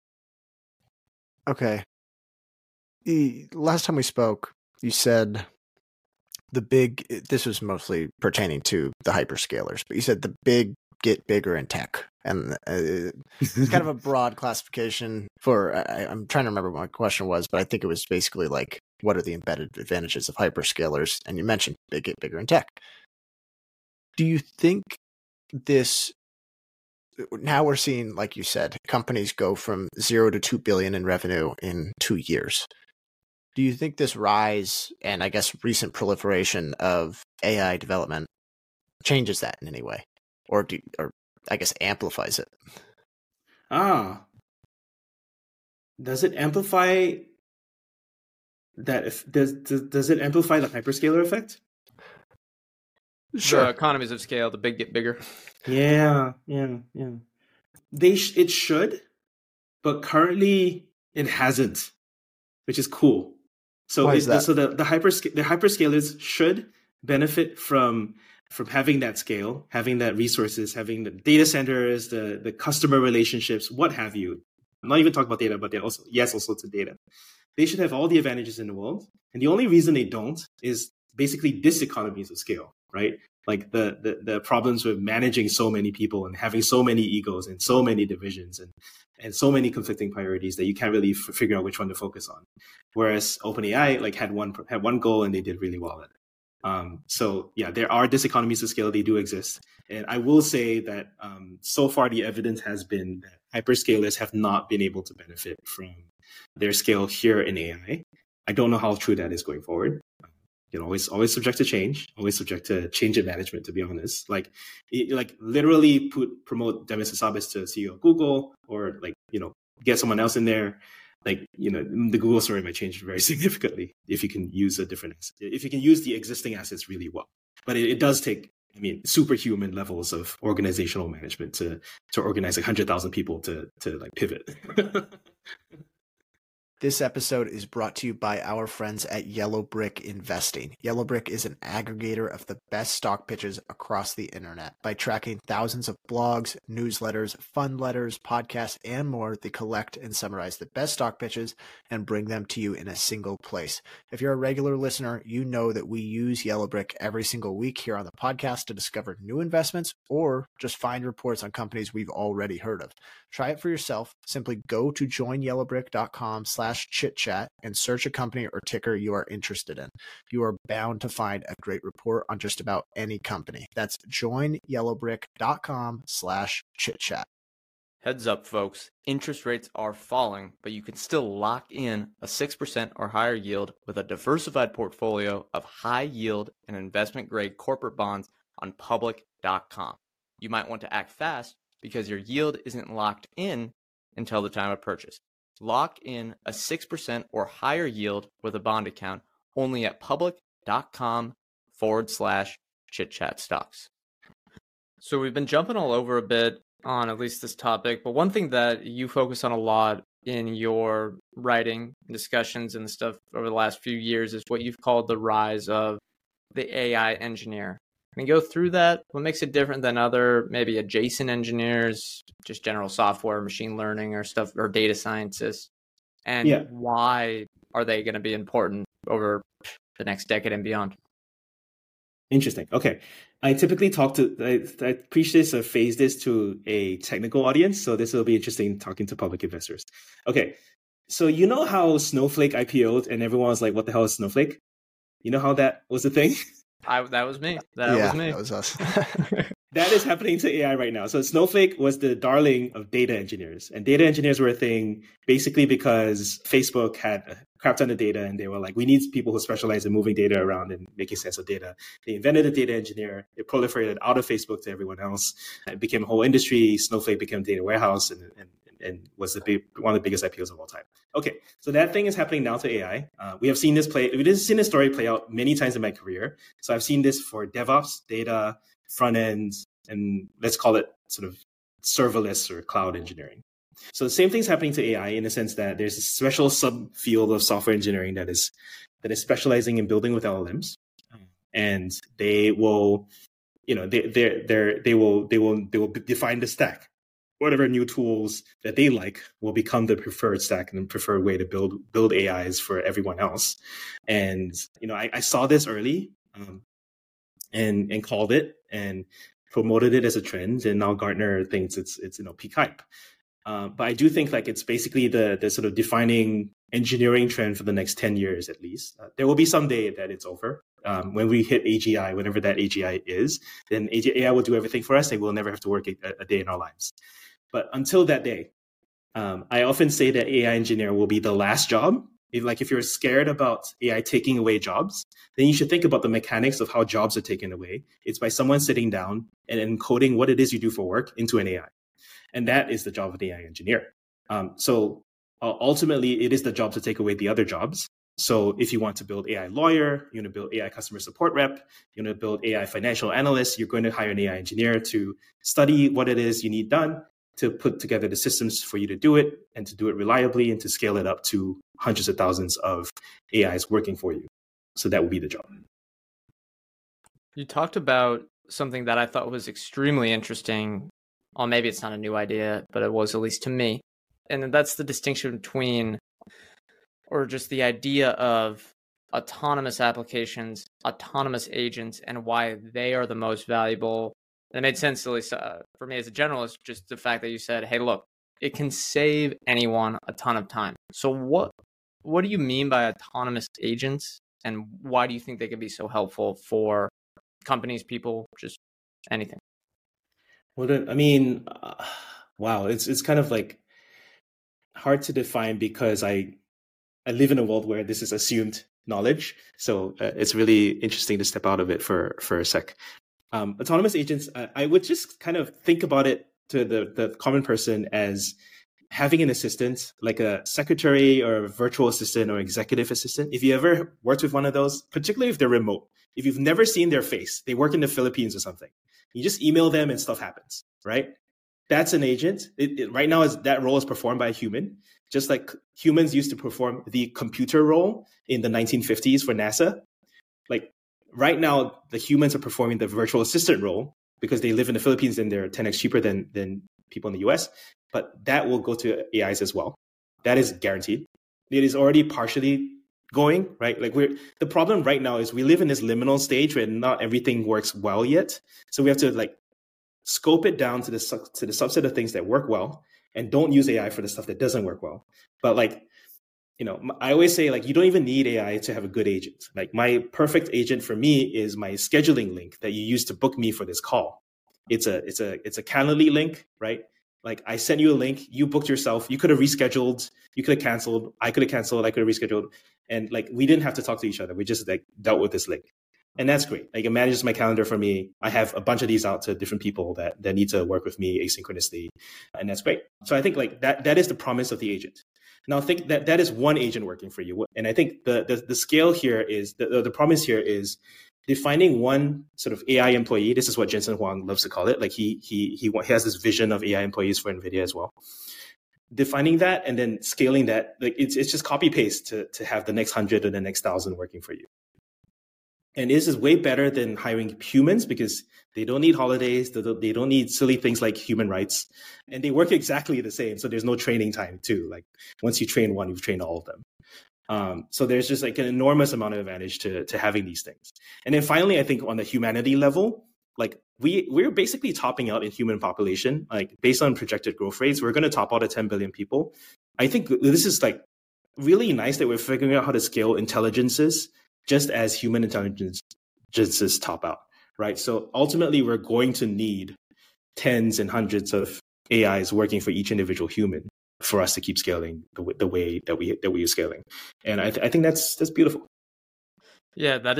Okay. Last time we spoke, you said this was mostly pertaining to the hyperscalers, but you said the big get bigger in tech. And it's kind of a broad classification for, I'm trying to remember what my question was, but I think it was basically like, what are the embedded advantages of hyperscalers? And you mentioned they get bigger in tech. Do you think now we're seeing, like you said, companies go from 0 to 2 billion in revenue in 2 years. Do you think this rise and I guess recent proliferation of AI development changes that in any way? Or I guess amplifies it? Does it amplify that? Does it amplify the hyperscaler effect? Sure. The economies of scale, the big get bigger. Yeah. It should, but currently it hasn't, which is cool. So Why is that? So the hyperscalers should benefit from having that scale, having that resources, having the data centers, the customer relationships, what have you. I'm not even talking about data, but they're also to data. They should have all the advantages in the world. And the only reason they don't is basically diseconomies of scale, right? Like the problems with managing so many people and having so many egos and so many divisions and so many conflicting priorities that you can't really figure out which one to focus on. Whereas OpenAI like had one goal and they did really well at it. So yeah, there are diseconomies of scale. They do exist. And I will say that so far the evidence has been that hyperscalers have not been able to benefit from their scale here in AI. I don't know how true that is going forward. Always subject to change, always subject to change in management, to be honest. Literally promote Demis Hassabis to CEO of Google or get someone else in there. The Google story might change very significantly if you can use if you can use the existing assets really well. But it does take, superhuman levels of organizational management to organize 100,000 people to pivot. This episode is brought to you by our friends at Yellow Brick Investing. Yellow Brick is an aggregator of the best stock pitches across the internet. By tracking thousands of blogs, newsletters, fund letters, podcasts, and more, they collect and summarize the best stock pitches and bring them to you in a single place. If you're a regular listener, you know that we use Yellow Brick every single week here on the podcast to discover new investments or just find reports on companies we've already heard of. Try it for yourself. Simply go to joinyellowbrick.com/chitchat and search a company or ticker you are interested in. You are bound to find a great report on just about any company. That's joinyellowbrick.com/chitchat. Heads up, folks. Interest rates are falling, but you can still lock in a 6% or higher yield with a diversified portfolio of high yield and investment grade corporate bonds on public.com. You might want to act fast because your yield isn't locked in until the time of purchase. Lock in a 6% or higher yield with a bond account only at public.com/chitchat stocks. So we've been jumping all over a bit on at least this topic, but one thing that you focus on a lot in your writing discussions and stuff over the last few years is what you've called the rise of the AI engineer. Can you go through that? What makes it different than other maybe adjacent engineers, just general software, machine learning or stuff, or data scientists? And why are they going to be important over the next decade and beyond? Interesting. Okay. I typically I preach this or phase this to a technical audience. So this will be interesting talking to public investors. Okay. So you know how Snowflake IPO'd and everyone was like, what the hell is Snowflake? You know how that was a thing? That was me. That was us. That is happening to AI right now. So Snowflake was the darling of data engineers. And data engineers were a thing basically because Facebook had a crap ton of data and they were like, we need people who specialize in moving data around and making sense of data. They invented a data engineer. It proliferated out of Facebook to everyone else. It became a whole industry. Snowflake became a data warehouse and was one of the biggest IPOs of all time. Okay, so that thing is happening now to AI. We have seen this story play out many times in my career. So I've seen this for DevOps, data, front ends, and let's call it sort of serverless or cloud engineering. So the same thing's happening to AI in the sense that there's a special subfield of software engineering that is specializing in building with LLMs, and they will, they will define the stack. Whatever new tools that they like will become the preferred stack and the preferred way to build AIs for everyone else. And I saw this early, and called it and promoted it as a trend. And now Gartner thinks it's peak hype. But I do think like it's basically the sort of defining engineering trend for the next 10 years at least. There will be some day that it's over. When we hit AGI, whenever that AGI is, then AI will do everything for us and we'll never have to work a day in our lives. But until that day, I often say that AI engineer will be the last job. If you're scared about AI taking away jobs, then you should think about the mechanics of how jobs are taken away. It's by someone sitting down and encoding what it is you do for work into an AI. And that is the job of an AI engineer. So ultimately, it is the job to take away the other jobs. So if you want to build AI lawyer, you want to build AI customer support rep, you want to build AI financial analyst, you're going to hire an AI engineer to study what it is you need done, to put together the systems for you to do it and to do it reliably and to scale it up to hundreds of thousands of AIs working for you. So that would be the job. You talked about something that I thought was extremely interesting. Or maybe it's not a new idea, but it was at least to me. And that's the distinction between, or just the idea of autonomous applications, autonomous agents, and why they are the most valuable. It made sense, at least for me as a generalist, just the fact that you said, hey, look, it can save anyone a ton of time. So what do you mean by autonomous agents? And why do you think they can be so helpful for companies, people, just anything? Well, wow, it's kind of like hard to define because I live in a world where this is assumed knowledge. So it's really interesting to step out of it for a sec. Autonomous agents, I would just kind of think about it to the common person as having an assistant, like a secretary or a virtual assistant or executive assistant. If you ever worked with one of those, particularly if they're remote, if you've never seen their face, they work in the Philippines or something, you just email them and stuff happens, right? That's an agent. Right now, that role is performed by a human, just like humans used to perform the computer role in the 1950s for NASA. Like right now, the humans are performing the virtual assistant role because they live in the Philippines and they're 10x cheaper than people in the US. But that will go to AIs as well. That is guaranteed. It is already partially going, right? Like the problem right now is we live in this liminal stage where not everything works well yet. So we have to like scope it down to the subset of things that work well and don't use AI for the stuff that doesn't work well. But like, I always say like, you don't even need AI to have a good agent. Like my perfect agent for me is my scheduling link that you use to book me for this call. It's a Calendly link, right? Like I sent you a link, you booked yourself, you could have rescheduled, you could have canceled, I could have canceled, I could have rescheduled. And like, we didn't have to talk to each other. We just like dealt with this link. And that's great. Like it manages my calendar for me. I have a bunch of these out to different people that need to work with me asynchronously. And that's great. So I think like that is the promise of the agent. Now I think that is one agent working for you. And I think the scale here is, the promise here is defining one sort of AI employee. This is what Jensen Huang loves to call it. Like he has this vision of AI employees for NVIDIA as well. Defining that and then scaling that, like it's just copy paste to have the next 100 or the next 1,000 working for you. And this is way better than hiring humans because they don't need holidays. They don't need silly things like human rights. And they work exactly the same. So there's no training time too. Like once you train one, you've trained all of them. So there's just like an enormous amount of advantage to having these things. And then finally, I think on the humanity level, like we're basically topping out in human population. Like based on projected growth rates, we're going to top out at 10 billion people. I think this is like really nice that we're figuring out how to scale intelligences just as human intelligences top out, right? So ultimately, we're going to need tens and hundreds of AIs working for each individual human for us to keep scaling the way that we are scaling. And I think that's beautiful. Yeah, that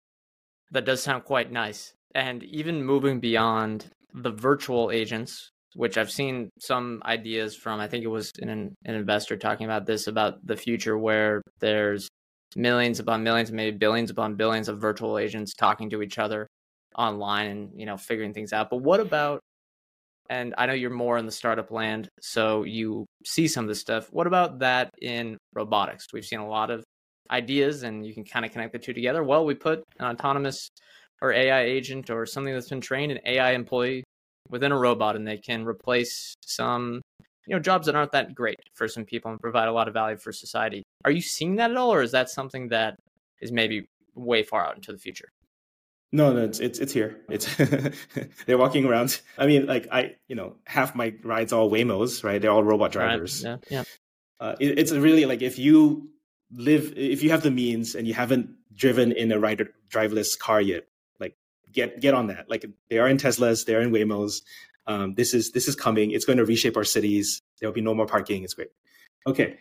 does sound quite nice. And even moving beyond the virtual agents, which I've seen some ideas from, I think it was an investor talking about this, about the future where there's millions upon millions, maybe billions upon billions of virtual agents talking to each other online and, you know, figuring things out. But what about, and I know you're more in the startup land, so you see some of this stuff. What about that in robotics? We've seen a lot of ideas and you can kind of connect the two together. Well, we put an autonomous or AI agent or something that's been trained, an AI employee within a robot, and they can replace some, you know, jobs that aren't that great for some people and provide a lot of value for society. Are you seeing that at all, or is that something that is maybe way far out into the future? No, it's here. It's they're walking around. I mean, like half my rides all Waymos, right? They're all robot drivers. Right. Yeah. It's really like if you have the means and you haven't driven in a driverless car yet, like get on that. Like they are in Teslas, they're in Waymos. This is coming. It's going to reshape our cities. There'll be no more parking. It's great. Okay.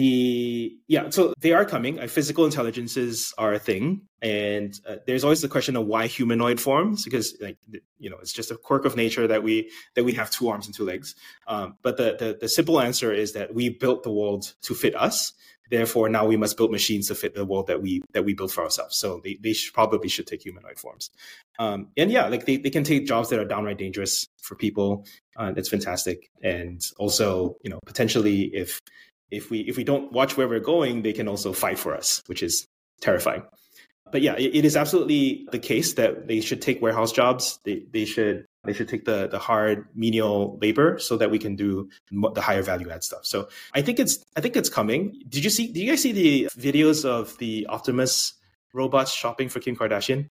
So they are coming. Physical intelligences are a thing, and there's always the question of why humanoid forms, because it's just a quirk of nature that we have 2 arms and 2 legs. But the simple answer is that we built the world to fit us. Therefore, now we must build machines to fit the world that we built for ourselves. So they probably should take humanoid forms. They can take jobs that are downright dangerous for people. That's fantastic. And also, potentially if we don't watch where we're going, they can also fight for us, which is terrifying. But yeah, it is absolutely the case that they should take warehouse jobs. They should take the hard menial labor so that we can do the higher value add stuff. So I think it's coming. Did you guys see the videos of the Optimus robots shopping for Kim Kardashian?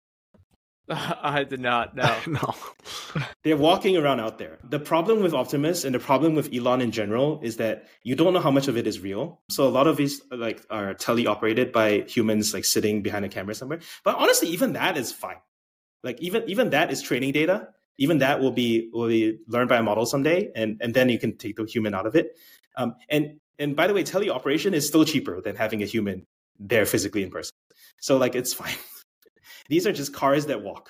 I did not. No. No. They're walking around out there. The problem with Optimus and the problem with Elon in general is that you don't know how much of it is real. So a lot of these are teleoperated by humans sitting behind a camera somewhere. But honestly, even that is fine. Even that is training data. Even that will be learned by a model someday, and then you can take the human out of it. And by the way, teleoperation is still cheaper than having a human there physically in person. So it's fine. These are just cars that walk.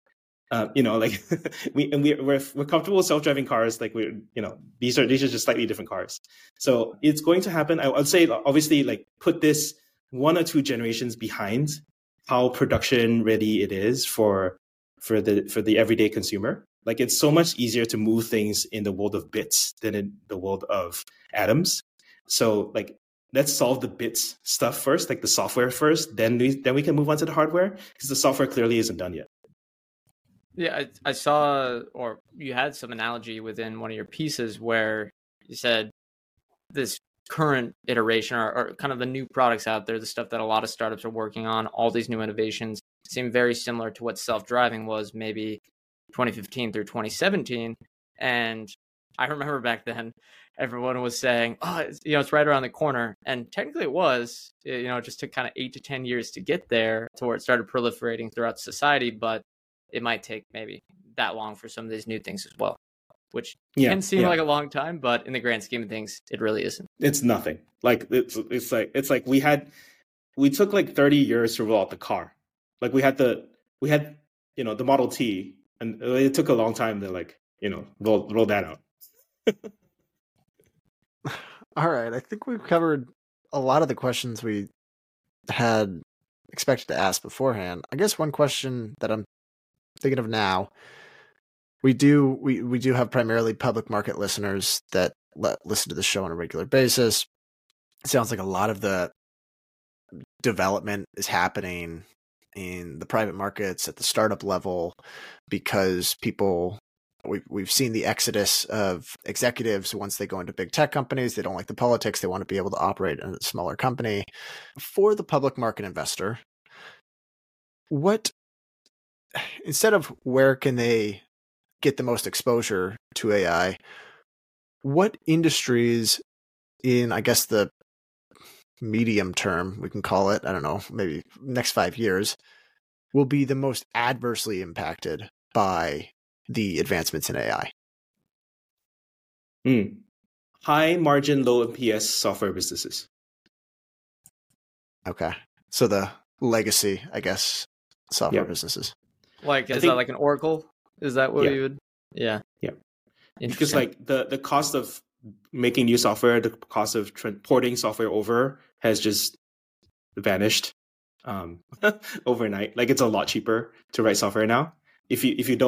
We're comfortable with self-driving cars. These are just slightly different cars. So it's going to happen. I would say obviously put this 1 or 2 generations behind how production ready it is for the everyday consumer. It's so much easier to move things in the world of bits than in the world of atoms. So let's solve the bits stuff first, the software first, then we can move on to the hardware, because the software clearly isn't done yet. Yeah, I saw, or you had some analogy within one of your pieces where you said this current iteration or kind of the new products out there, the stuff that a lot of startups are working on, all these new innovations seem very similar to what self-driving was maybe 2015 through 2017. And I remember back then, everyone was saying, it's right around the corner. And technically it was, it just took kind of 8 to 10 years to get there to where it started proliferating throughout society. But it might take maybe that long for some of these new things as well, which can seem like a long time, but in the grand scheme of things, it really isn't. It's nothing. It's like we took 30 years to roll out the car. We had the Model T, and it took a long time to roll that out. All right. I think we've covered a lot of the questions we had expected to ask beforehand. I guess one question that I'm thinking of now, we do have primarily public market listeners that listen to the show on a regular basis. It sounds like a lot of the development is happening in the private markets at the startup level because we've seen the exodus of executives. Once they go into big tech companies, they don't like the politics. They want to be able to operate in a smaller company. For the public market investor, instead of where can they get the most exposure to AI, what industries in, I guess, the medium term, we can call it, I don't know, maybe next 5 years, will be the most adversely impacted by the advancements in AI? High margin, low NPS software businesses. Okay. So the legacy, I guess, software businesses. Is that like an Oracle? Is that what you would? Yeah. Yeah. Because like the cost of making new software, the cost of porting software over has just vanished overnight. Like it's a lot cheaper to write software now. If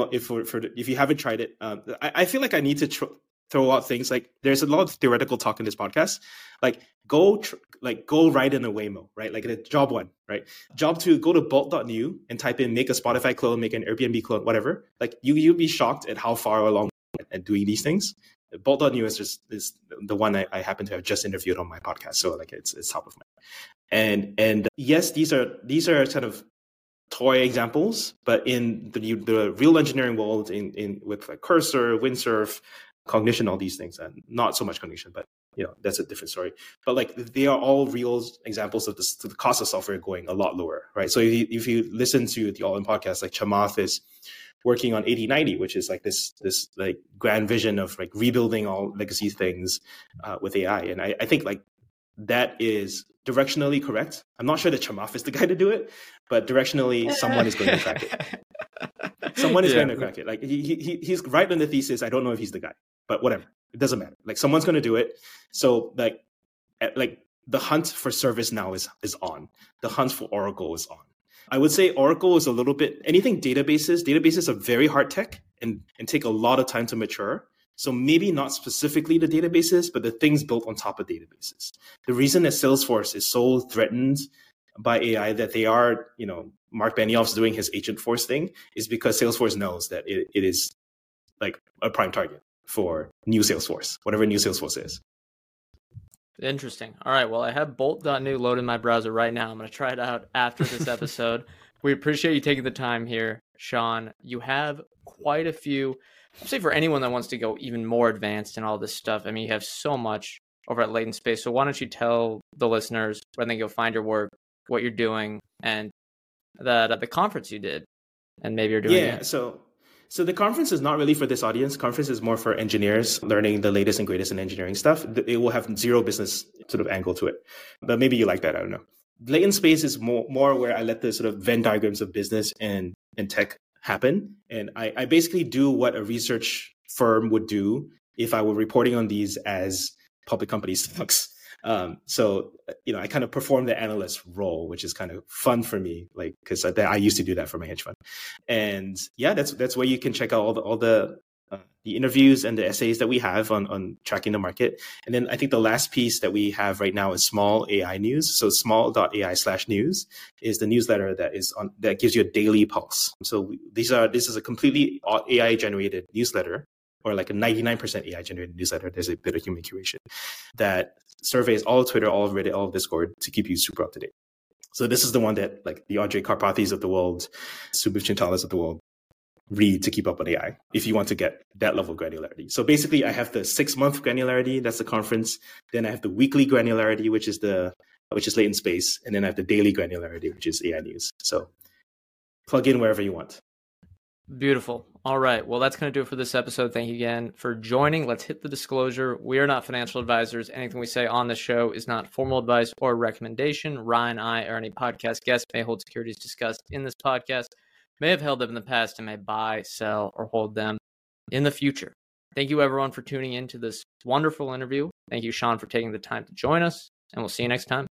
you haven't tried it, I feel like I need to throw out things like there's a lot of theoretical talk in this podcast. Like go write in a Waymo, right? Like job 1, right? Job 2, go to bolt.new and type in make a Spotify clone, make an Airbnb clone, whatever. Like you'll be shocked at how far along at doing these things. Bolt.new is the one I happen to have just interviewed on my podcast, so like it's top of mind. And yes, these are kind of toy examples, but in the real engineering world, in with like Cursor, Windsurf, Cognition, all these things, and not so much Cognition, but that's a different story. But like they are all real examples of the cost of software going a lot lower, right? So if you listen to the All In podcast, like Chamath is working on 8090, which is like this like grand vision of like rebuilding all legacy things with AI, and I think like that is directionally correct. I'm not sure that Chamath is the guy to do it, but directionally someone is going to crack it. Someone is going to crack it. Like he's right on the thesis. I don't know if he's the guy, but whatever. It doesn't matter. Like someone's going to do it. So like the hunt for ServiceNow is on. The hunt for Oracle is on. I would say Oracle is a little bit anything databases. Databases are very hard tech and take a lot of time to mature. So maybe not specifically the databases, but the things built on top of databases. The reason that Salesforce is so threatened by AI that they are, Mark Benioff's doing his Agentforce thing is because Salesforce knows that it is like a prime target for new Salesforce, whatever new Salesforce is. Interesting. All right. Well, I have bolt.new loaded in my browser right now. I'm going to try it out after this episode. We appreciate you taking the time here, Sean. You have quite a few, I'd say for anyone that wants to go even more advanced in all this stuff. I mean, you have so much over at Latent Space. So why don't you tell the listeners where they can go find your work, what you're doing, and the conference you did, and maybe you're doing it. So the conference is not really for this audience. Conference is more for engineers learning the latest and greatest in engineering stuff. It will have zero business sort of angle to it. But maybe you like that. I don't know. Latent Space is more where I let the sort of Venn diagrams of business and tech happen. And I basically do what a research firm would do if I were reporting on these as public company stocks. So, I kind of perform the analyst role, which is kind of fun for me, like, because I used to do that for my hedge fund. And yeah, that's where you can check out all the interviews and the essays that we have on tracking the market. And then I think the last piece that we have right now is Small AI News. So small.ai/news is the newsletter that gives you a daily pulse. So this is a completely AI generated newsletter, or like a 99% AI generated newsletter. There's a bit of human curation that surveys all of Twitter, all of Reddit, all of Discord to keep you super up to date. So this is the one that like the Audrey Karpathis of the world, Subhash Chintalas of the world read to keep up on AI if you want to get that level of granularity. So basically I have the 6-month granularity, that's the conference. Then I have the weekly granularity, which is Latent Space. And then I have the daily granularity, which is AI News. So plug in wherever you want. Beautiful. All right. Well, that's going to do it for this episode. Thank you again for joining. Let's hit the disclosure. We are not financial advisors. Anything we say on this show is not formal advice or recommendation. Ryan, I, or any podcast guest may hold securities discussed in this podcast, may have held them in the past, and may buy, sell, or hold them in the future. Thank you, everyone, for tuning in to this wonderful interview. Thank you, Sean, for taking the time to join us, and we'll see you next time.